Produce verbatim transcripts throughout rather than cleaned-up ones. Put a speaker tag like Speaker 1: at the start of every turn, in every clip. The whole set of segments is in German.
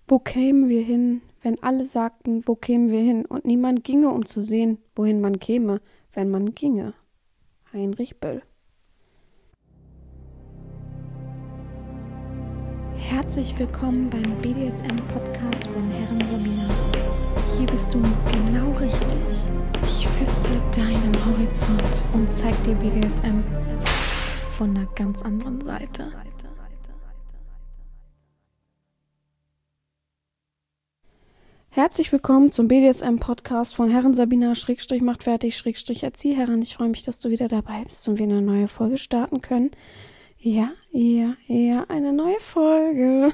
Speaker 1: Wo kämen wir hin, wenn alle sagten, wo kämen wir hin, und niemand ginge, um zu sehen, wohin man käme, wenn man ginge? Heinrich Böll. Herzlich willkommen beim B D S M-Podcast von Herren Sabina. Hier bist du genau richtig. Ich feste deinen Horizont und zeig dir B D S M von einer ganz anderen Seite. Herzlich willkommen zum B D S M-Podcast von Herren Sabina, Schrägstrich macht fertig, Schrägstrich Erzieherin. Ich freue mich, dass du wieder dabei bist und wir eine neue Folge starten können. Ja, ja, ja, eine neue Folge.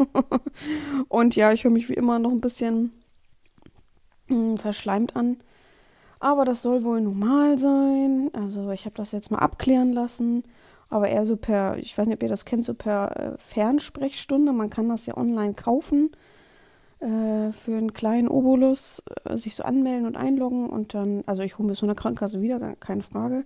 Speaker 1: Und ja, ich höre mich wie immer noch ein bisschen mh, verschleimt an. Aber das soll wohl normal sein. Also ich habe das jetzt mal abklären lassen. Aber eher so per, ich weiß nicht, ob ihr das kennt, so per äh, Fernsprechstunde. Man kann das ja online kaufen. Äh, für einen kleinen Obolus äh, sich so anmelden und einloggen. Und dann, also ich hole mir so eine Krankenkasse wieder, keine Frage.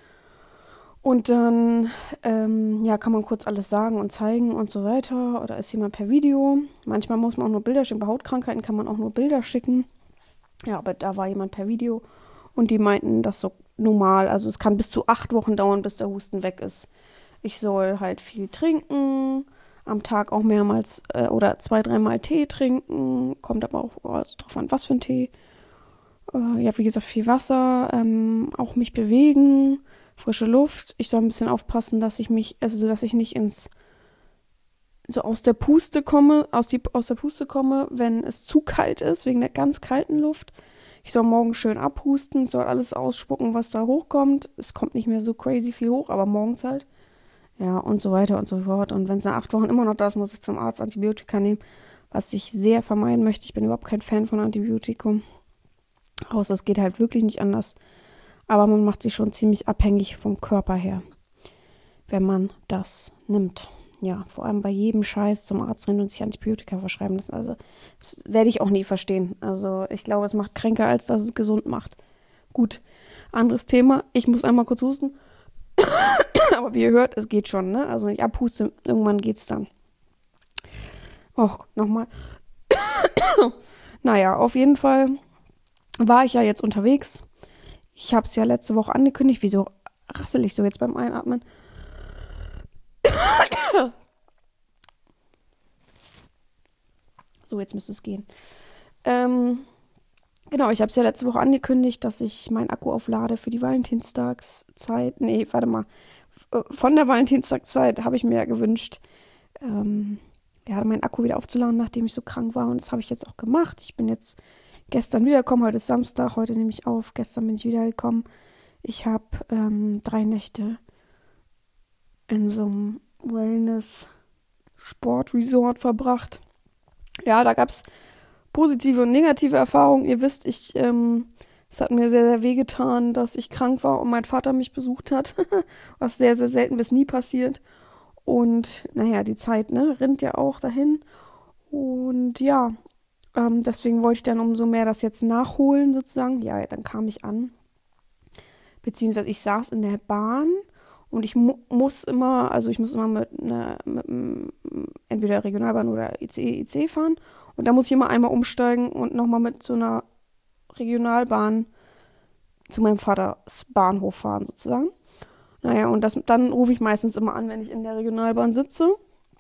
Speaker 1: Und dann ähm, ja, kann man kurz alles sagen und zeigen und so weiter. Oder ist jemand per Video. Manchmal muss man auch nur Bilder schicken. Bei Hautkrankheiten kann man auch nur Bilder schicken. Ja, aber da war jemand per Video. Und die meinten, das so normal. Also es kann bis zu acht Wochen dauern, bis der Husten weg ist. Ich soll halt viel trinken. Am Tag auch mehrmals äh, oder zwei, dreimal Tee trinken. Kommt aber auch also drauf an, was für ein Tee. Äh, ja, wie gesagt, viel Wasser. Ähm, auch mich bewegen. Frische Luft. Ich soll ein bisschen aufpassen, dass ich mich, also dass ich nicht ins, so aus der Puste komme, aus, die, aus der Puste komme, wenn es zu kalt ist, wegen der ganz kalten Luft. Ich soll morgen schön abhusten, soll alles ausspucken, was da hochkommt. Es kommt nicht mehr so crazy viel hoch, aber morgens halt. Ja, und so weiter und so fort. Und wenn es nach acht Wochen immer noch da ist, muss ich zum Arzt Antibiotika nehmen, was ich sehr vermeiden möchte. Ich bin überhaupt kein Fan von Antibiotikum. Außer es geht halt wirklich nicht anders. Aber man macht sich schon ziemlich abhängig vom Körper her, wenn man das nimmt. Ja, vor allem bei jedem Scheiß zum Arzt rennen und sich Antibiotika verschreiben lassen. Also, das werde ich auch nie verstehen. Also, ich glaube, es macht kränker, als dass es gesund macht. Gut, anderes Thema. Ich muss einmal kurz husten. Aber wie ihr hört, es geht schon, ne? Also, wenn ich abhuste, irgendwann geht's dann. Och, nochmal. Naja, auf jeden Fall war ich ja jetzt unterwegs. Ich habe es ja letzte Woche angekündigt. Wieso rassel ich so jetzt beim Einatmen? So, jetzt müsste es gehen. Ähm, genau, ich habe es ja letzte Woche angekündigt, dass ich meinen Akku auflade für die Valentinstagszeit. Nee, warte mal. Von der Valentinstagszeit habe ich mir ja gewünscht, ähm, ja, meinen Akku wieder aufzuladen, nachdem ich so krank war. Und das habe ich jetzt auch gemacht. Ich bin jetzt gestern wiedergekommen. Heute ist Samstag. Heute nehme ich auf. Gestern bin ich wiedergekommen. Ich habe ähm, drei Nächte in so einem Wellness-Sport-Resort verbracht. Ja, da gab es positive und negative Erfahrungen. Ihr wisst, ich, ähm, es hat mir sehr, sehr wehgetan, dass ich krank war und mein Vater mich besucht hat, was sehr, sehr selten bis nie passiert. Und naja, die Zeit, ne, rinnt ja auch dahin. Und ja, ähm, deswegen wollte ich dann umso mehr das jetzt nachholen sozusagen. Ja, dann kam ich an, beziehungsweise ich saß in der Bahn. Und ich mu- muss immer, also ich muss immer mit, einer, mit einem, entweder Regionalbahn oder I C E, I C fahren. Und da muss ich immer einmal umsteigen und nochmal mit so einer Regionalbahn zu meinem Vaters Bahnhof fahren sozusagen. Naja, und das, dann rufe ich meistens immer an, wenn ich in der Regionalbahn sitze.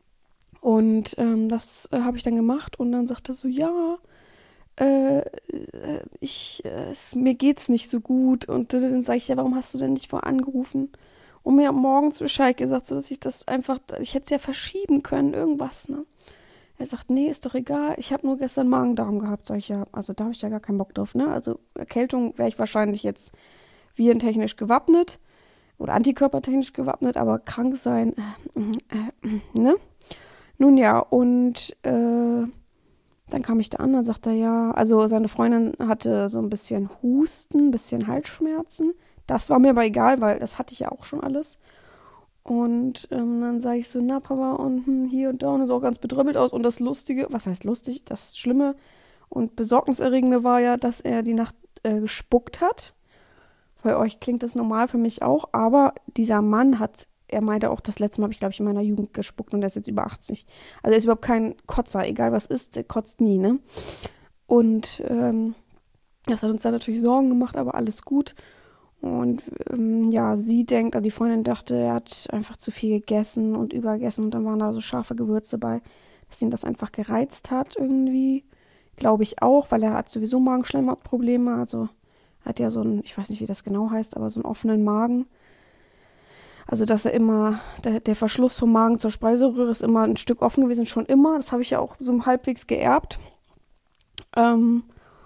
Speaker 1: Und ähm, das äh, habe ich dann gemacht. Und dann sagt er so, ja, äh, äh, ich, äh, es, mir geht's nicht so gut. Und äh, dann sage ich, ja, warum hast du denn nicht vorher angerufen? Und mir morgens Bescheid gesagt, so dass ich das einfach, ich hätte es ja verschieben können, irgendwas, ne? Er sagt, nee, ist doch egal, ich habe nur gestern Magen-Darm gehabt, sag ich, ja, also da habe ich ja gar keinen Bock drauf, ne? Also Erkältung wäre ich wahrscheinlich jetzt virentechnisch gewappnet oder antikörpertechnisch gewappnet, aber krank sein, äh, äh, äh, ne? Nun ja, und äh, dann kam ich da an, dann sagt er, ja, also seine Freundin hatte so ein bisschen Husten, ein bisschen Halsschmerzen. Das war mir aber egal, weil das hatte ich ja auch schon alles. Und ähm, dann sage ich so, na Papa, und hm, hier und da, und es sah auch ganz bedröppelt aus. Und das Lustige, was heißt lustig, das Schlimme und Besorgniserregende war ja, dass er die Nacht äh, gespuckt hat. Bei euch klingt das normal, für mich auch. Aber dieser Mann hat er meinte auch, das letzte Mal habe ich, glaube ich, in meiner Jugend gespuckt und er ist jetzt über achtzig. Also er ist überhaupt kein Kotzer, egal was ist, der kotzt nie, ne? Und ähm, das hat uns dann natürlich Sorgen gemacht, aber alles gut. Und ähm, ja, sie denkt, also die Freundin dachte, er hat einfach zu viel gegessen und übergegessen und dann waren da so scharfe Gewürze bei, dass ihn das einfach gereizt hat irgendwie. Glaube ich auch, weil er hat sowieso Magenschleimhautprobleme, also hat ja so einen, ich weiß nicht, wie das genau heißt, aber so einen offenen Magen. Also, dass er immer, der, der Verschluss vom Magen zur Speiseröhre ist immer ein Stück offen gewesen, schon immer. Das habe ich ja auch so halbwegs geerbt. Ähm,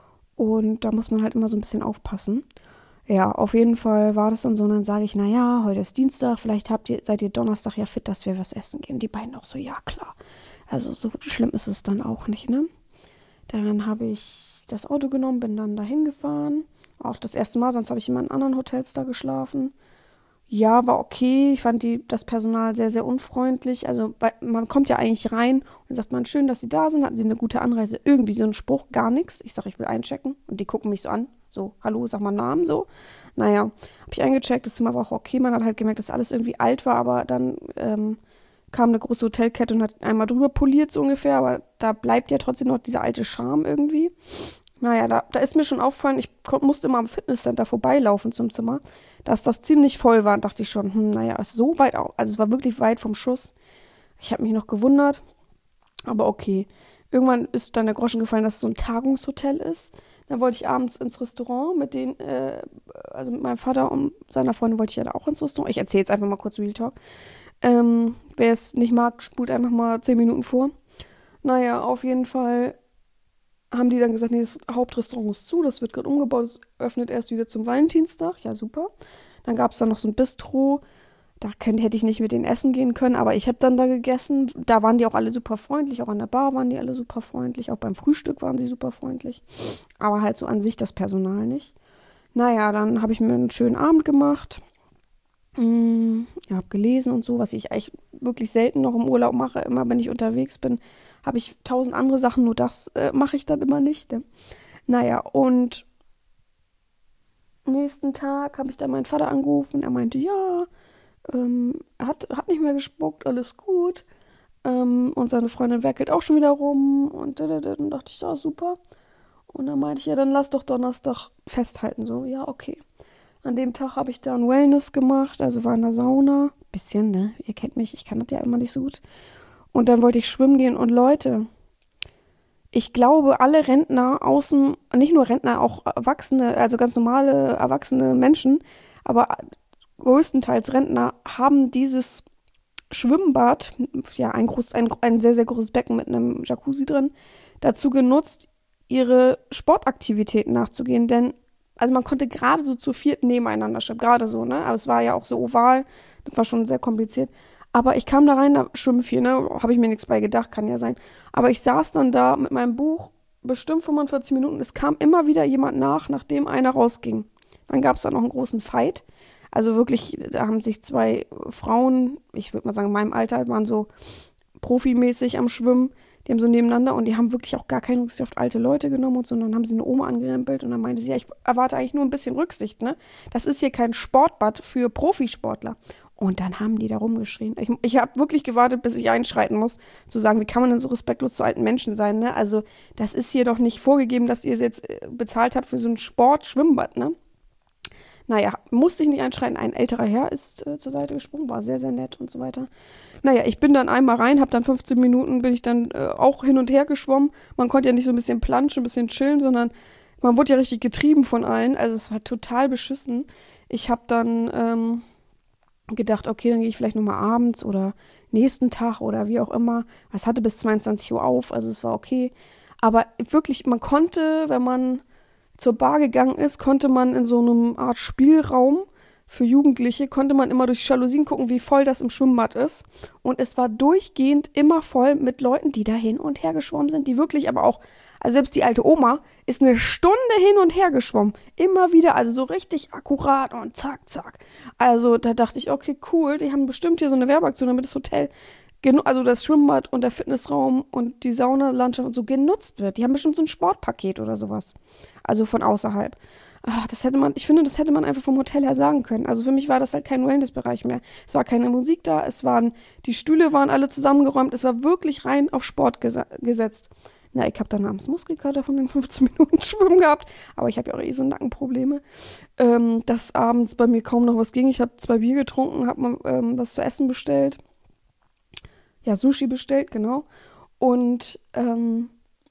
Speaker 1: und da muss man halt immer so ein bisschen aufpassen. Ja, auf jeden Fall war das dann so. Und dann sage ich, naja, heute ist Dienstag, vielleicht habt ihr, seid ihr Donnerstag ja fit, dass wir was essen gehen. Die beiden auch so, ja klar. Also so schlimm ist es dann auch nicht, ne? Dann habe ich das Auto genommen, bin dann dahin gefahren. Auch das erste Mal, sonst habe ich immer in anderen Hotels da geschlafen. Ja, war okay. Ich fand die, das Personal sehr, sehr unfreundlich. Also bei, man kommt ja eigentlich rein und dann sagt man, schön, dass Sie da sind, hatten Sie eine gute Anreise. Irgendwie so ein Spruch, gar nichts. Ich sage, ich will einchecken und die gucken mich so an. So, hallo, sag mal Namen, so. Naja, habe ich eingecheckt, das Zimmer war auch okay. Man hat halt gemerkt, dass alles irgendwie alt war, aber dann ähm, kam eine große Hotelkette und hat einmal drüber poliert, so ungefähr. Aber da bleibt ja trotzdem noch dieser alte Charme irgendwie. Naja, da, da ist mir schon aufgefallen, ich kon- musste immer am Fitnesscenter vorbeilaufen zum Zimmer, dass das ziemlich voll war. Und dachte ich schon, hm, naja, ist so weit, au- also es war wirklich weit vom Schuss. Ich habe mich noch gewundert, aber okay. Irgendwann ist dann der Groschen gefallen, dass es so ein Tagungshotel ist. Dann wollte ich abends ins Restaurant mit den, äh, also mit meinem Vater und seiner Freundin wollte ich ja da auch ins Restaurant. Ich erzähle jetzt einfach mal kurz Real Talk. Ähm, wer es nicht mag, spult einfach mal zehn Minuten vor. Naja, auf jeden Fall haben die dann gesagt, nee, das Hauptrestaurant ist zu, das wird gerade umgebaut, das öffnet erst wieder zum Valentinstag. Ja, super. Dann gab es dann noch so ein Bistro, da könnt, hätte ich nicht mit denen essen gehen können, aber ich habe dann da gegessen. Da waren die auch alle super freundlich, auch an der Bar waren die alle super freundlich, auch beim Frühstück waren sie super freundlich. Aber halt so an sich das Personal nicht. Naja, dann habe ich mir einen schönen Abend gemacht. Mm, ja, habe gelesen und so, was ich eigentlich wirklich selten noch im Urlaub mache. Immer wenn ich unterwegs bin, habe ich tausend andere Sachen, nur das äh, mache ich dann immer nicht. Ne? Naja, und nächsten Tag habe ich dann meinen Vater angerufen. Er meinte, ja, ähm, er hat, hat nicht mehr gespuckt, alles gut. Ähm, und seine Freundin werkelt auch schon wieder rum. Und dann dachte ich, ja, super. Und dann meinte ich, ja, dann lass doch Donnerstag festhalten. So, ja, okay. An dem Tag habe ich dann Wellness gemacht, also war in der Sauna. Bisschen, ne? Ihr kennt mich, ich kann das ja immer nicht so gut. Und dann wollte ich schwimmen gehen und Leute, ich glaube, alle Rentner außen, nicht nur Rentner, auch Erwachsene, also ganz normale erwachsene Menschen, aber größtenteils Rentner haben dieses Schwimmbad, ja, ein, groß, ein, ein sehr, sehr großes Becken mit einem Jacuzzi drin, dazu genutzt, ihre Sportaktivitäten nachzugehen. Denn, also man konnte gerade so zu viert nebeneinander schwimmen, gerade so, ne? Aber es war ja auch so oval, das war schon sehr kompliziert. Aber ich kam da rein, da schwimmen vier, ne? Habe ich mir nichts bei gedacht, kann ja sein. Aber ich saß dann da mit meinem Buch, bestimmt fünfundvierzig Minuten. Es kam immer wieder jemand nach, nachdem einer rausging. Dann gab es da noch einen großen Fight. Also wirklich, da haben sich zwei Frauen, ich würde mal sagen, in meinem Alter, waren so profimäßig am Schwimmen. Die haben so nebeneinander und die haben wirklich auch gar keine Rücksicht auf alte Leute genommen und so. Und dann haben sie eine Oma angerempelt und dann meinte sie, ja, ich erwarte eigentlich nur ein bisschen Rücksicht, ne? Das ist hier kein Sportbad für Profisportler. Und dann haben die da rumgeschrien. Ich, ich habe wirklich gewartet, bis ich einschreiten muss, zu sagen, wie kann man denn so respektlos zu alten Menschen sein, ne? Also, das ist hier doch nicht vorgegeben, dass ihr es jetzt äh, bezahlt habt für so ein Sport-Schwimmbad, ne? Naja, musste ich nicht einschreiten. Ein älterer Herr ist äh, zur Seite gesprungen, war sehr, sehr nett und so weiter. Naja, ich bin dann einmal rein, habe dann fünfzehn Minuten, bin ich dann äh, auch hin und her geschwommen. Man konnte ja nicht so ein bisschen planschen, ein bisschen chillen, sondern man wurde ja richtig getrieben von allen. Also es war total beschissen. Ich habe dann ähm, gedacht, okay, dann gehe ich vielleicht nochmal abends oder nächsten Tag oder wie auch immer. Es hatte bis zweiundzwanzig Uhr auf, also es war okay. Aber wirklich, man konnte, wenn man zur Bar gegangen ist, konnte man in so einem Art Spielraum für Jugendliche, konnte man immer durch Jalousien gucken, wie voll das im Schwimmbad ist. Und es war durchgehend immer voll mit Leuten, die da hin und her geschwommen sind, die wirklich aber auch, also selbst die alte Oma ist eine Stunde hin und her geschwommen. Immer wieder, also so richtig akkurat und zack, zack. Also da dachte ich, okay, cool, die haben bestimmt hier so eine Werbeaktion, damit das Hotel, also das Schwimmbad und der Fitnessraum und die Saunalandschaft und so genutzt wird. Die haben bestimmt so ein Sportpaket oder sowas. Also von außerhalb. ach, das hätte man, ich finde, das hätte man einfach vom Hotel her sagen können. Also für mich war das halt kein Wellnessbereich mehr. Es war keine Musik da, es waren, die Stühle waren alle zusammengeräumt, es war wirklich rein auf Sport gesa- gesetzt. Na, ich habe dann abends Muskelkater von den fünfzehn Minuten Schwimmen gehabt, aber ich habe ja auch eh so Nackenprobleme, ähm, dass abends bei mir kaum noch was ging. Ich habe zwei Bier getrunken, habe mal ähm, was zu essen bestellt. Ja, Sushi bestellt, genau. Und ähm,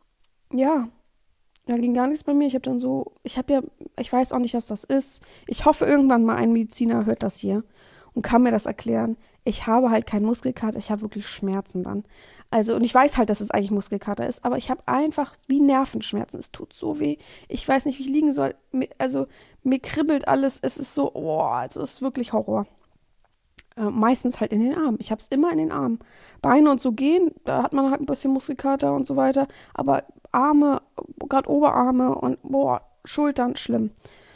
Speaker 1: ja, da ging gar nichts bei mir. Ich habe dann so, ich habe ja, ich weiß auch nicht, was das ist. Ich hoffe, irgendwann mal ein Mediziner hört das hier und kann mir das erklären. Ich habe halt keinen Muskelkater, ich habe wirklich Schmerzen dann. Also, und ich weiß halt, dass es eigentlich Muskelkater ist, aber ich habe einfach wie Nervenschmerzen. Es tut so weh. Ich weiß nicht, wie ich liegen soll. Mir- Also, mir kribbelt alles. Es ist so, oh, also es ist wirklich Horror. Äh, meistens halt in den Armen. Ich habe es immer in den Armen. Beine und so gehen, da hat man halt ein bisschen Muskelkater und so weiter. Aber Arme, gerade Oberarme und boah, Schultern, schlimm.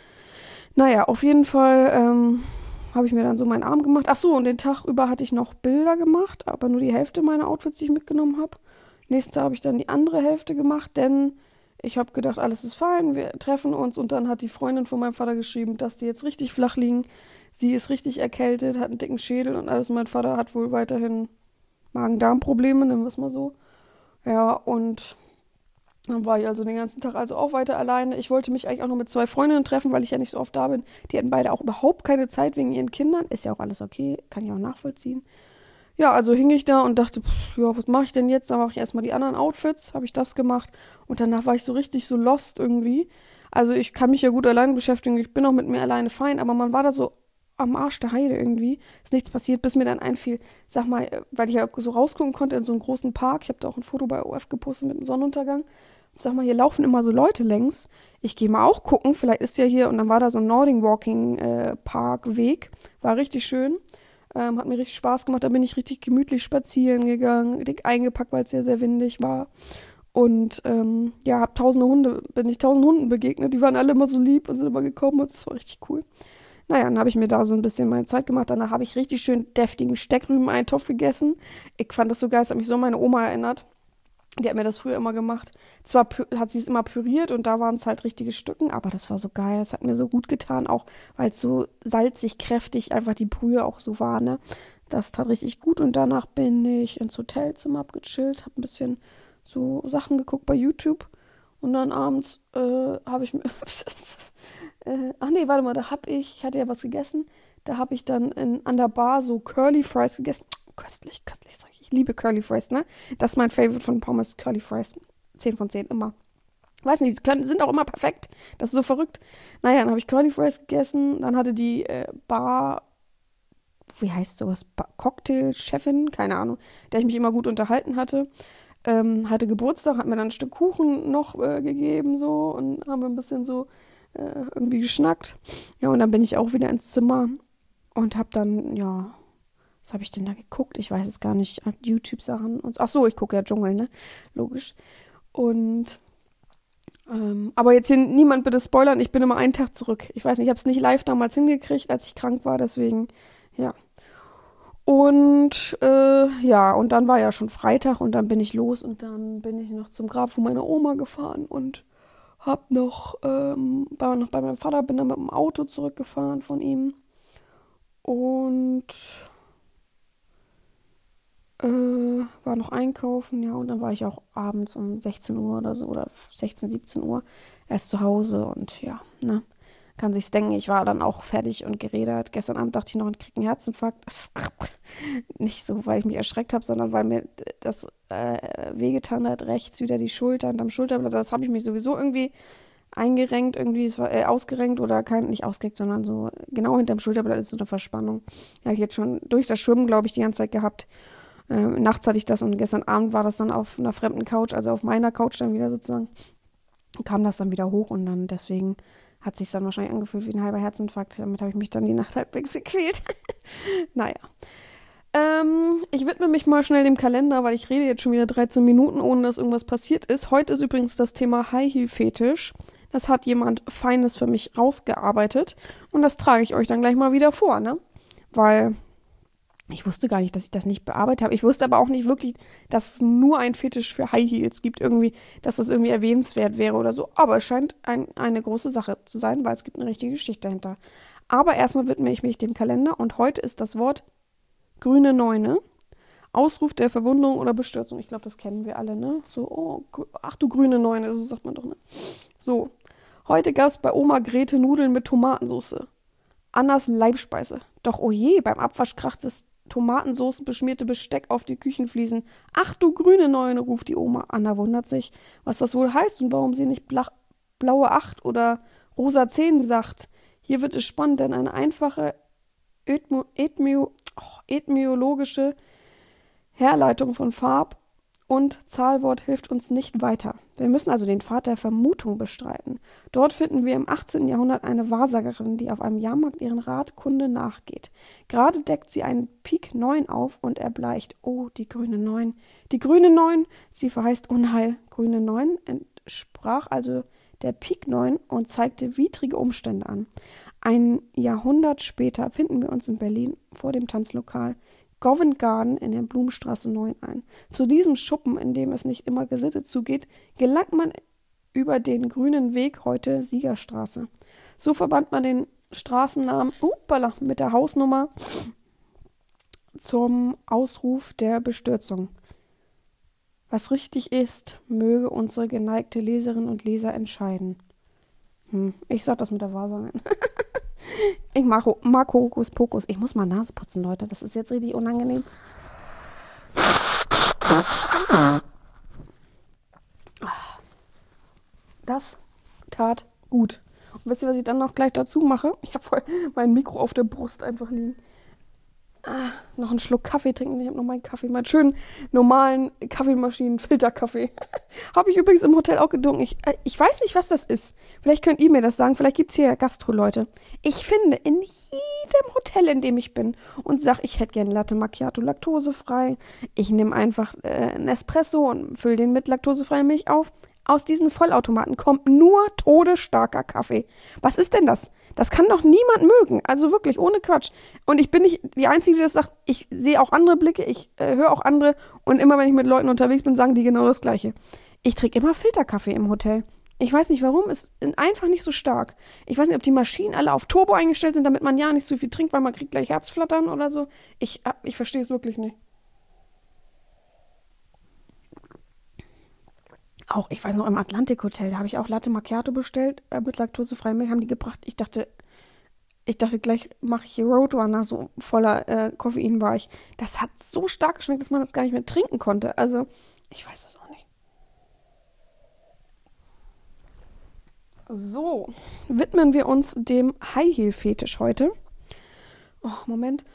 Speaker 1: Naja, auf jeden Fall ähm, habe ich mir dann so meinen Arm gemacht. Ach so, und den Tag über hatte ich noch Bilder gemacht, aber nur die Hälfte meiner Outfits, die ich mitgenommen habe. Nächsten Tag habe ich dann die andere Hälfte gemacht, denn ich habe gedacht, alles ist fein, wir treffen uns. Und dann hat die Freundin von meinem Vater geschrieben, dass die jetzt richtig flach liegen. Sie ist richtig erkältet, hat einen dicken Schädel und alles. Und mein Vater hat wohl weiterhin Magen-Darm-Probleme, nennen wir es mal so. Ja, und dann war ich also den ganzen Tag also auch weiter alleine. Ich wollte mich eigentlich auch noch mit zwei Freundinnen treffen, weil ich ja nicht so oft da bin. Die hatten beide auch überhaupt keine Zeit wegen ihren Kindern. Ist ja auch alles okay, kann ich auch nachvollziehen. Ja, also hing ich da und dachte, pff, ja, was mache ich denn jetzt? Dann mache ich erstmal die anderen Outfits, habe ich das gemacht. Und danach war ich so richtig so lost irgendwie. Also ich kann mich ja gut alleine beschäftigen, ich bin auch mit mir alleine fein, aber man war da so am Arsch der Heide irgendwie. Ist nichts passiert, bis mir dann einfiel, sag mal, äh, weil ich ja so rausgucken konnte in so einen großen Park. Ich habe da auch ein Foto bei O F gepostet mit dem Sonnenuntergang. Sag mal, hier laufen immer so Leute längs. Ich gehe mal auch gucken, vielleicht ist ja hier, und dann war da so ein Nordic Walking äh, Park Weg. War richtig schön. Ähm, hat mir richtig Spaß gemacht. Da bin ich richtig gemütlich spazieren gegangen, dick eingepackt, weil es sehr, sehr windig war. Und ähm, ja, hab tausende Hunde, bin ich tausend Hunden begegnet. Die waren alle immer so lieb und sind immer gekommen und das war richtig cool. Naja, dann habe ich mir da so ein bisschen meine Zeit gemacht. Danach habe ich richtig schön deftigen Steckrüben-Eintopf gegessen. Ich fand das so geil, es hat mich so an meine Oma erinnert. Die hat mir das früher immer gemacht. Zwar pü- hat sie es immer püriert und da waren es halt richtige Stücken, aber das war so geil. Das hat mir so gut getan, auch weil es so salzig, kräftig einfach die Brühe auch so war, ne? Das tat richtig gut und danach bin ich ins Hotelzimmer abgechillt, habe ein bisschen so Sachen geguckt bei YouTube und dann abends äh, habe ich mir. äh, ach nee, warte mal, da habe ich, ich hatte ja was gegessen, da habe ich dann in, an der Bar so Curly Fries gegessen. Köstlich, köstlich, sag ich. Ich liebe Curly Fries, ne? Das ist mein Favorite von Pommes, Curly Fries. Zehn von zehn, immer. Weiß nicht, die können, sind auch immer perfekt. Das ist so verrückt. Naja, dann habe ich Curly Fries gegessen. Dann hatte die äh, Bar, wie heißt sowas? Ba- Cocktail-Chefin, keine Ahnung, der ich mich immer gut unterhalten hatte. Ähm, hatte Geburtstag, hat mir dann ein Stück Kuchen noch äh, gegeben, so. Und haben wir ein bisschen so äh, irgendwie geschnackt. Ja, und dann bin ich auch wieder ins Zimmer und habe dann, ja. Was habe ich denn da geguckt? Ich weiß es gar nicht. YouTube-Sachen und so. Ach so, ich gucke ja Dschungel, ne? Logisch. Und, ähm, aber jetzt hier niemand bitte spoilern, ich bin immer einen Tag zurück. Ich weiß nicht, ich habe es nicht live damals hingekriegt, als ich krank war, deswegen, ja. Und, äh, ja, und dann war ja schon Freitag und dann bin ich los und dann bin ich noch zum Grab von meiner Oma gefahren und hab noch, ähm, war noch bei meinem Vater, bin dann mit dem Auto zurückgefahren von ihm und Äh, war noch einkaufen, ja, und dann war ich auch abends um sechzehn Uhr oder so, oder sechzehn, siebzehn Uhr erst zu Hause und ja, ne, kann sich's denken, ich war dann auch fertig und gerädert. Gestern Abend dachte ich noch, ich krieg einen Herzinfarkt. Nicht so, weil ich mich erschreckt habe, sondern weil mir das äh, wehgetan hat, rechts wieder die Schulter und am Schulterblatt, das habe ich mich sowieso irgendwie eingerenkt, irgendwie, es war äh, ausgerenkt oder kein, nicht ausgerenkt, sondern so genau hinterm Schulterblatt ist so eine Verspannung. Habe ich jetzt schon durch das Schwimmen, glaube ich, die ganze Zeit gehabt. Ähm, nachts hatte ich das und gestern Abend war das dann auf einer fremden Couch, also auf meiner Couch dann wieder sozusagen, kam das dann wieder hoch und dann deswegen hat sich dann wahrscheinlich angefühlt wie ein halber Herzinfarkt. Damit habe ich mich dann die Nacht halbwegs gequält. Naja. Ähm, ich widme mich mal schnell dem Kalender, weil ich rede jetzt schon wieder dreizehn Minuten, ohne dass irgendwas passiert ist. Heute ist übrigens das Thema High Heel Fetisch. Das hat jemand Feines für mich rausgearbeitet und das trage ich euch dann gleich mal wieder vor, ne? Weil Ich wusste gar nicht, dass ich das nicht bearbeitet habe. Ich wusste aber auch nicht wirklich, dass es nur ein Fetisch für High Heels gibt, irgendwie, dass das irgendwie erwähnenswert wäre oder so. Aber es scheint ein, eine große Sache zu sein, weil es gibt eine richtige Geschichte dahinter. Aber erstmal widme ich mich dem Kalender und heute ist das Wort grüne Neune. Ausruf der Verwunderung oder Bestürzung. Ich glaube, das kennen wir alle, ne? So, oh, ach du grüne Neune, so sagt man doch, ne? So, heute gab es bei Oma Grete Nudeln mit Tomatensauce. Annas Leibspeise. Doch oh je, beim Abwasch kracht das Tomatensauce beschmierte Besteck auf die Küchenfliesen. Ach du grüne Neune, ruft die Oma. Anna wundert sich, was das wohl heißt und warum sie nicht blach, blaue Acht oder rosa Zehn sagt. Hier wird es spannend, denn eine einfache Ethmo, Ethmio, oh, ethmiologische Herleitung von Farb und Zahlwort hilft uns nicht weiter. Wir müssen also den Pfad der Vermutung bestreiten. Dort finden wir im achtzehnten Jahrhundert eine Wahrsagerin, die auf einem Jahrmarkt ihren Ratkunde nachgeht. Gerade deckt sie einen Pik neun auf und erbleicht. Oh, die grüne Neun. Die grüne Neun, sie verheißt Unheil. Grüne Neun entsprach also der Pik neun und zeigte widrige Umstände an. Ein Jahrhundert später finden wir uns in Berlin vor dem Tanzlokal Covent Garden in der Blumenstraße neun ein. Zu diesem Schuppen, in dem es nicht immer gesittet zugeht, gelangt man über den grünen Weg, heute Siegerstraße. So verband man den Straßennamen upala, mit der Hausnummer zum Ausruf der Bestürzung. Was richtig ist, möge unsere geneigte Leserin und Leser entscheiden. Hm, ich sag das mit der Wahrsagerin. Ich mag, mag Hokus Pokus. Ich muss mal Nase putzen, Leute. Das ist jetzt richtig unangenehm. Das tat gut. Und wisst ihr, was ich dann noch gleich dazu mache? Ich habe voll mein Mikro auf der Brust einfach liegen. Ah, noch einen Schluck Kaffee trinken. Ich habe noch meinen Kaffee, meinen schönen, normalen Kaffeemaschinen-Filterkaffee. Habe ich übrigens im Hotel auch getrunken. Ich, äh, ich weiß nicht, was das ist. Vielleicht könnt ihr mir das sagen. Vielleicht gibt es hier Gastro-Leute. Ich finde, in jedem Hotel, in dem ich bin und sage, ich hätte gerne Latte Macchiato laktosefrei. Ich nehme einfach äh, einen Espresso und fülle den mit laktosefreier Milch auf. Aus diesen Vollautomaten kommt nur todesstarker Kaffee. Was ist denn das? Das kann doch niemand mögen. Also wirklich, ohne Quatsch. Und ich bin nicht die Einzige, die das sagt. Ich sehe auch andere Blicke, ich äh, höre auch andere. Und immer, wenn ich mit Leuten unterwegs bin, sagen die genau das Gleiche. Ich trinke immer Filterkaffee im Hotel. Ich weiß nicht warum, es ist einfach nicht so stark. Ich weiß nicht, ob die Maschinen alle auf Turbo eingestellt sind, damit man ja nicht zu viel trinkt, weil man kriegt gleich Herzflattern oder so. Ich, ich verstehe es wirklich nicht. Auch, ich weiß noch, im Atlantik-Hotel, da habe ich auch Latte Macchiato bestellt, äh, mit laktosefreiem Milch, haben die gebracht. Ich dachte, ich dachte, gleich mache ich hier Roadrunner, so voller äh, Koffein war ich. Das hat so stark geschmeckt, dass man das gar nicht mehr trinken konnte. Also, ich weiß es auch nicht. So, widmen wir uns dem High-Heel-Fetisch heute. Oh, Moment.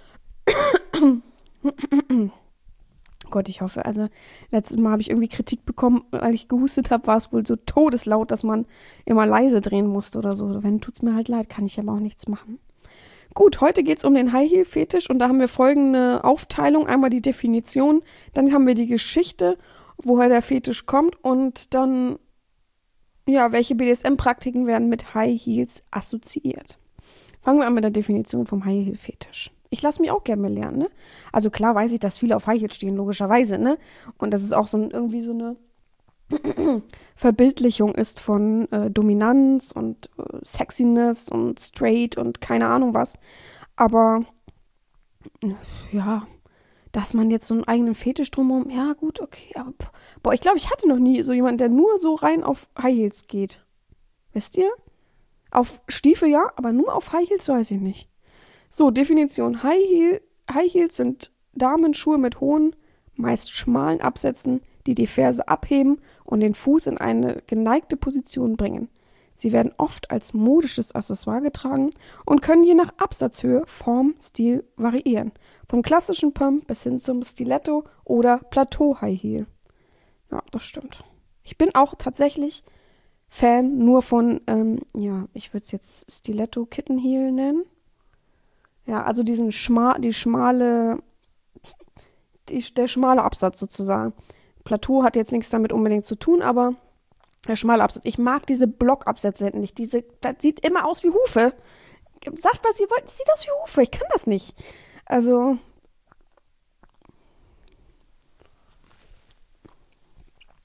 Speaker 1: Gott, ich hoffe, also letztes Mal habe ich irgendwie Kritik bekommen, weil ich gehustet habe, war es wohl so todeslaut, dass man immer leise drehen musste oder so. Wenn, tut's mir halt leid, kann ich aber auch nichts machen. Gut, heute geht es um den High-Heel-Fetisch und da haben wir folgende Aufteilung. Einmal die Definition, dann haben wir die Geschichte, woher der Fetisch kommt und dann, ja, welche B D S M-Praktiken werden mit High Heels assoziiert. Fangen wir an mit der Definition vom High-Heel-Fetisch. Ich lasse mich auch gerne mehr lernen, ne? Also klar weiß ich, dass viele auf High Heels stehen, logischerweise, ne? Und dass es auch so ein, irgendwie so eine Verbildlichung ist von äh, Dominanz und äh, Sexiness und straight und keine Ahnung was. Aber ja, dass man jetzt so einen eigenen Fetisch drumherum, ja gut, okay, aber pff, boah, ich glaube, ich hatte noch nie so jemanden, der nur so rein auf High Heels geht. Wisst ihr? Auf Stiefel ja, aber nur auf High Heels weiß ich nicht. So, Definition. High Heel, High Heels sind Damenschuhe mit hohen, meist schmalen Absätzen, die die Ferse abheben und den Fuß in eine geneigte Position bringen. Sie werden oft als modisches Accessoire getragen und können je nach Absatzhöhe, Form, Stil variieren. Vom klassischen Pump bis hin zum Stiletto oder Plateau High Heel. Ja, das stimmt. Ich bin auch tatsächlich Fan nur von, ähm, ja, ich würde es jetzt Stiletto Kitten Heel nennen. Ja, also diesen schma die schmale, die, der schmale Absatz sozusagen. Plateau hat jetzt nichts damit unbedingt zu tun, aber der schmale Absatz. Ich mag diese Blockabsätze hinten nicht. Diese, das sieht immer aus wie Hufe. Sagt, was ihr wollt, das sieht aus wie Hufe. Ich kann das nicht. Also,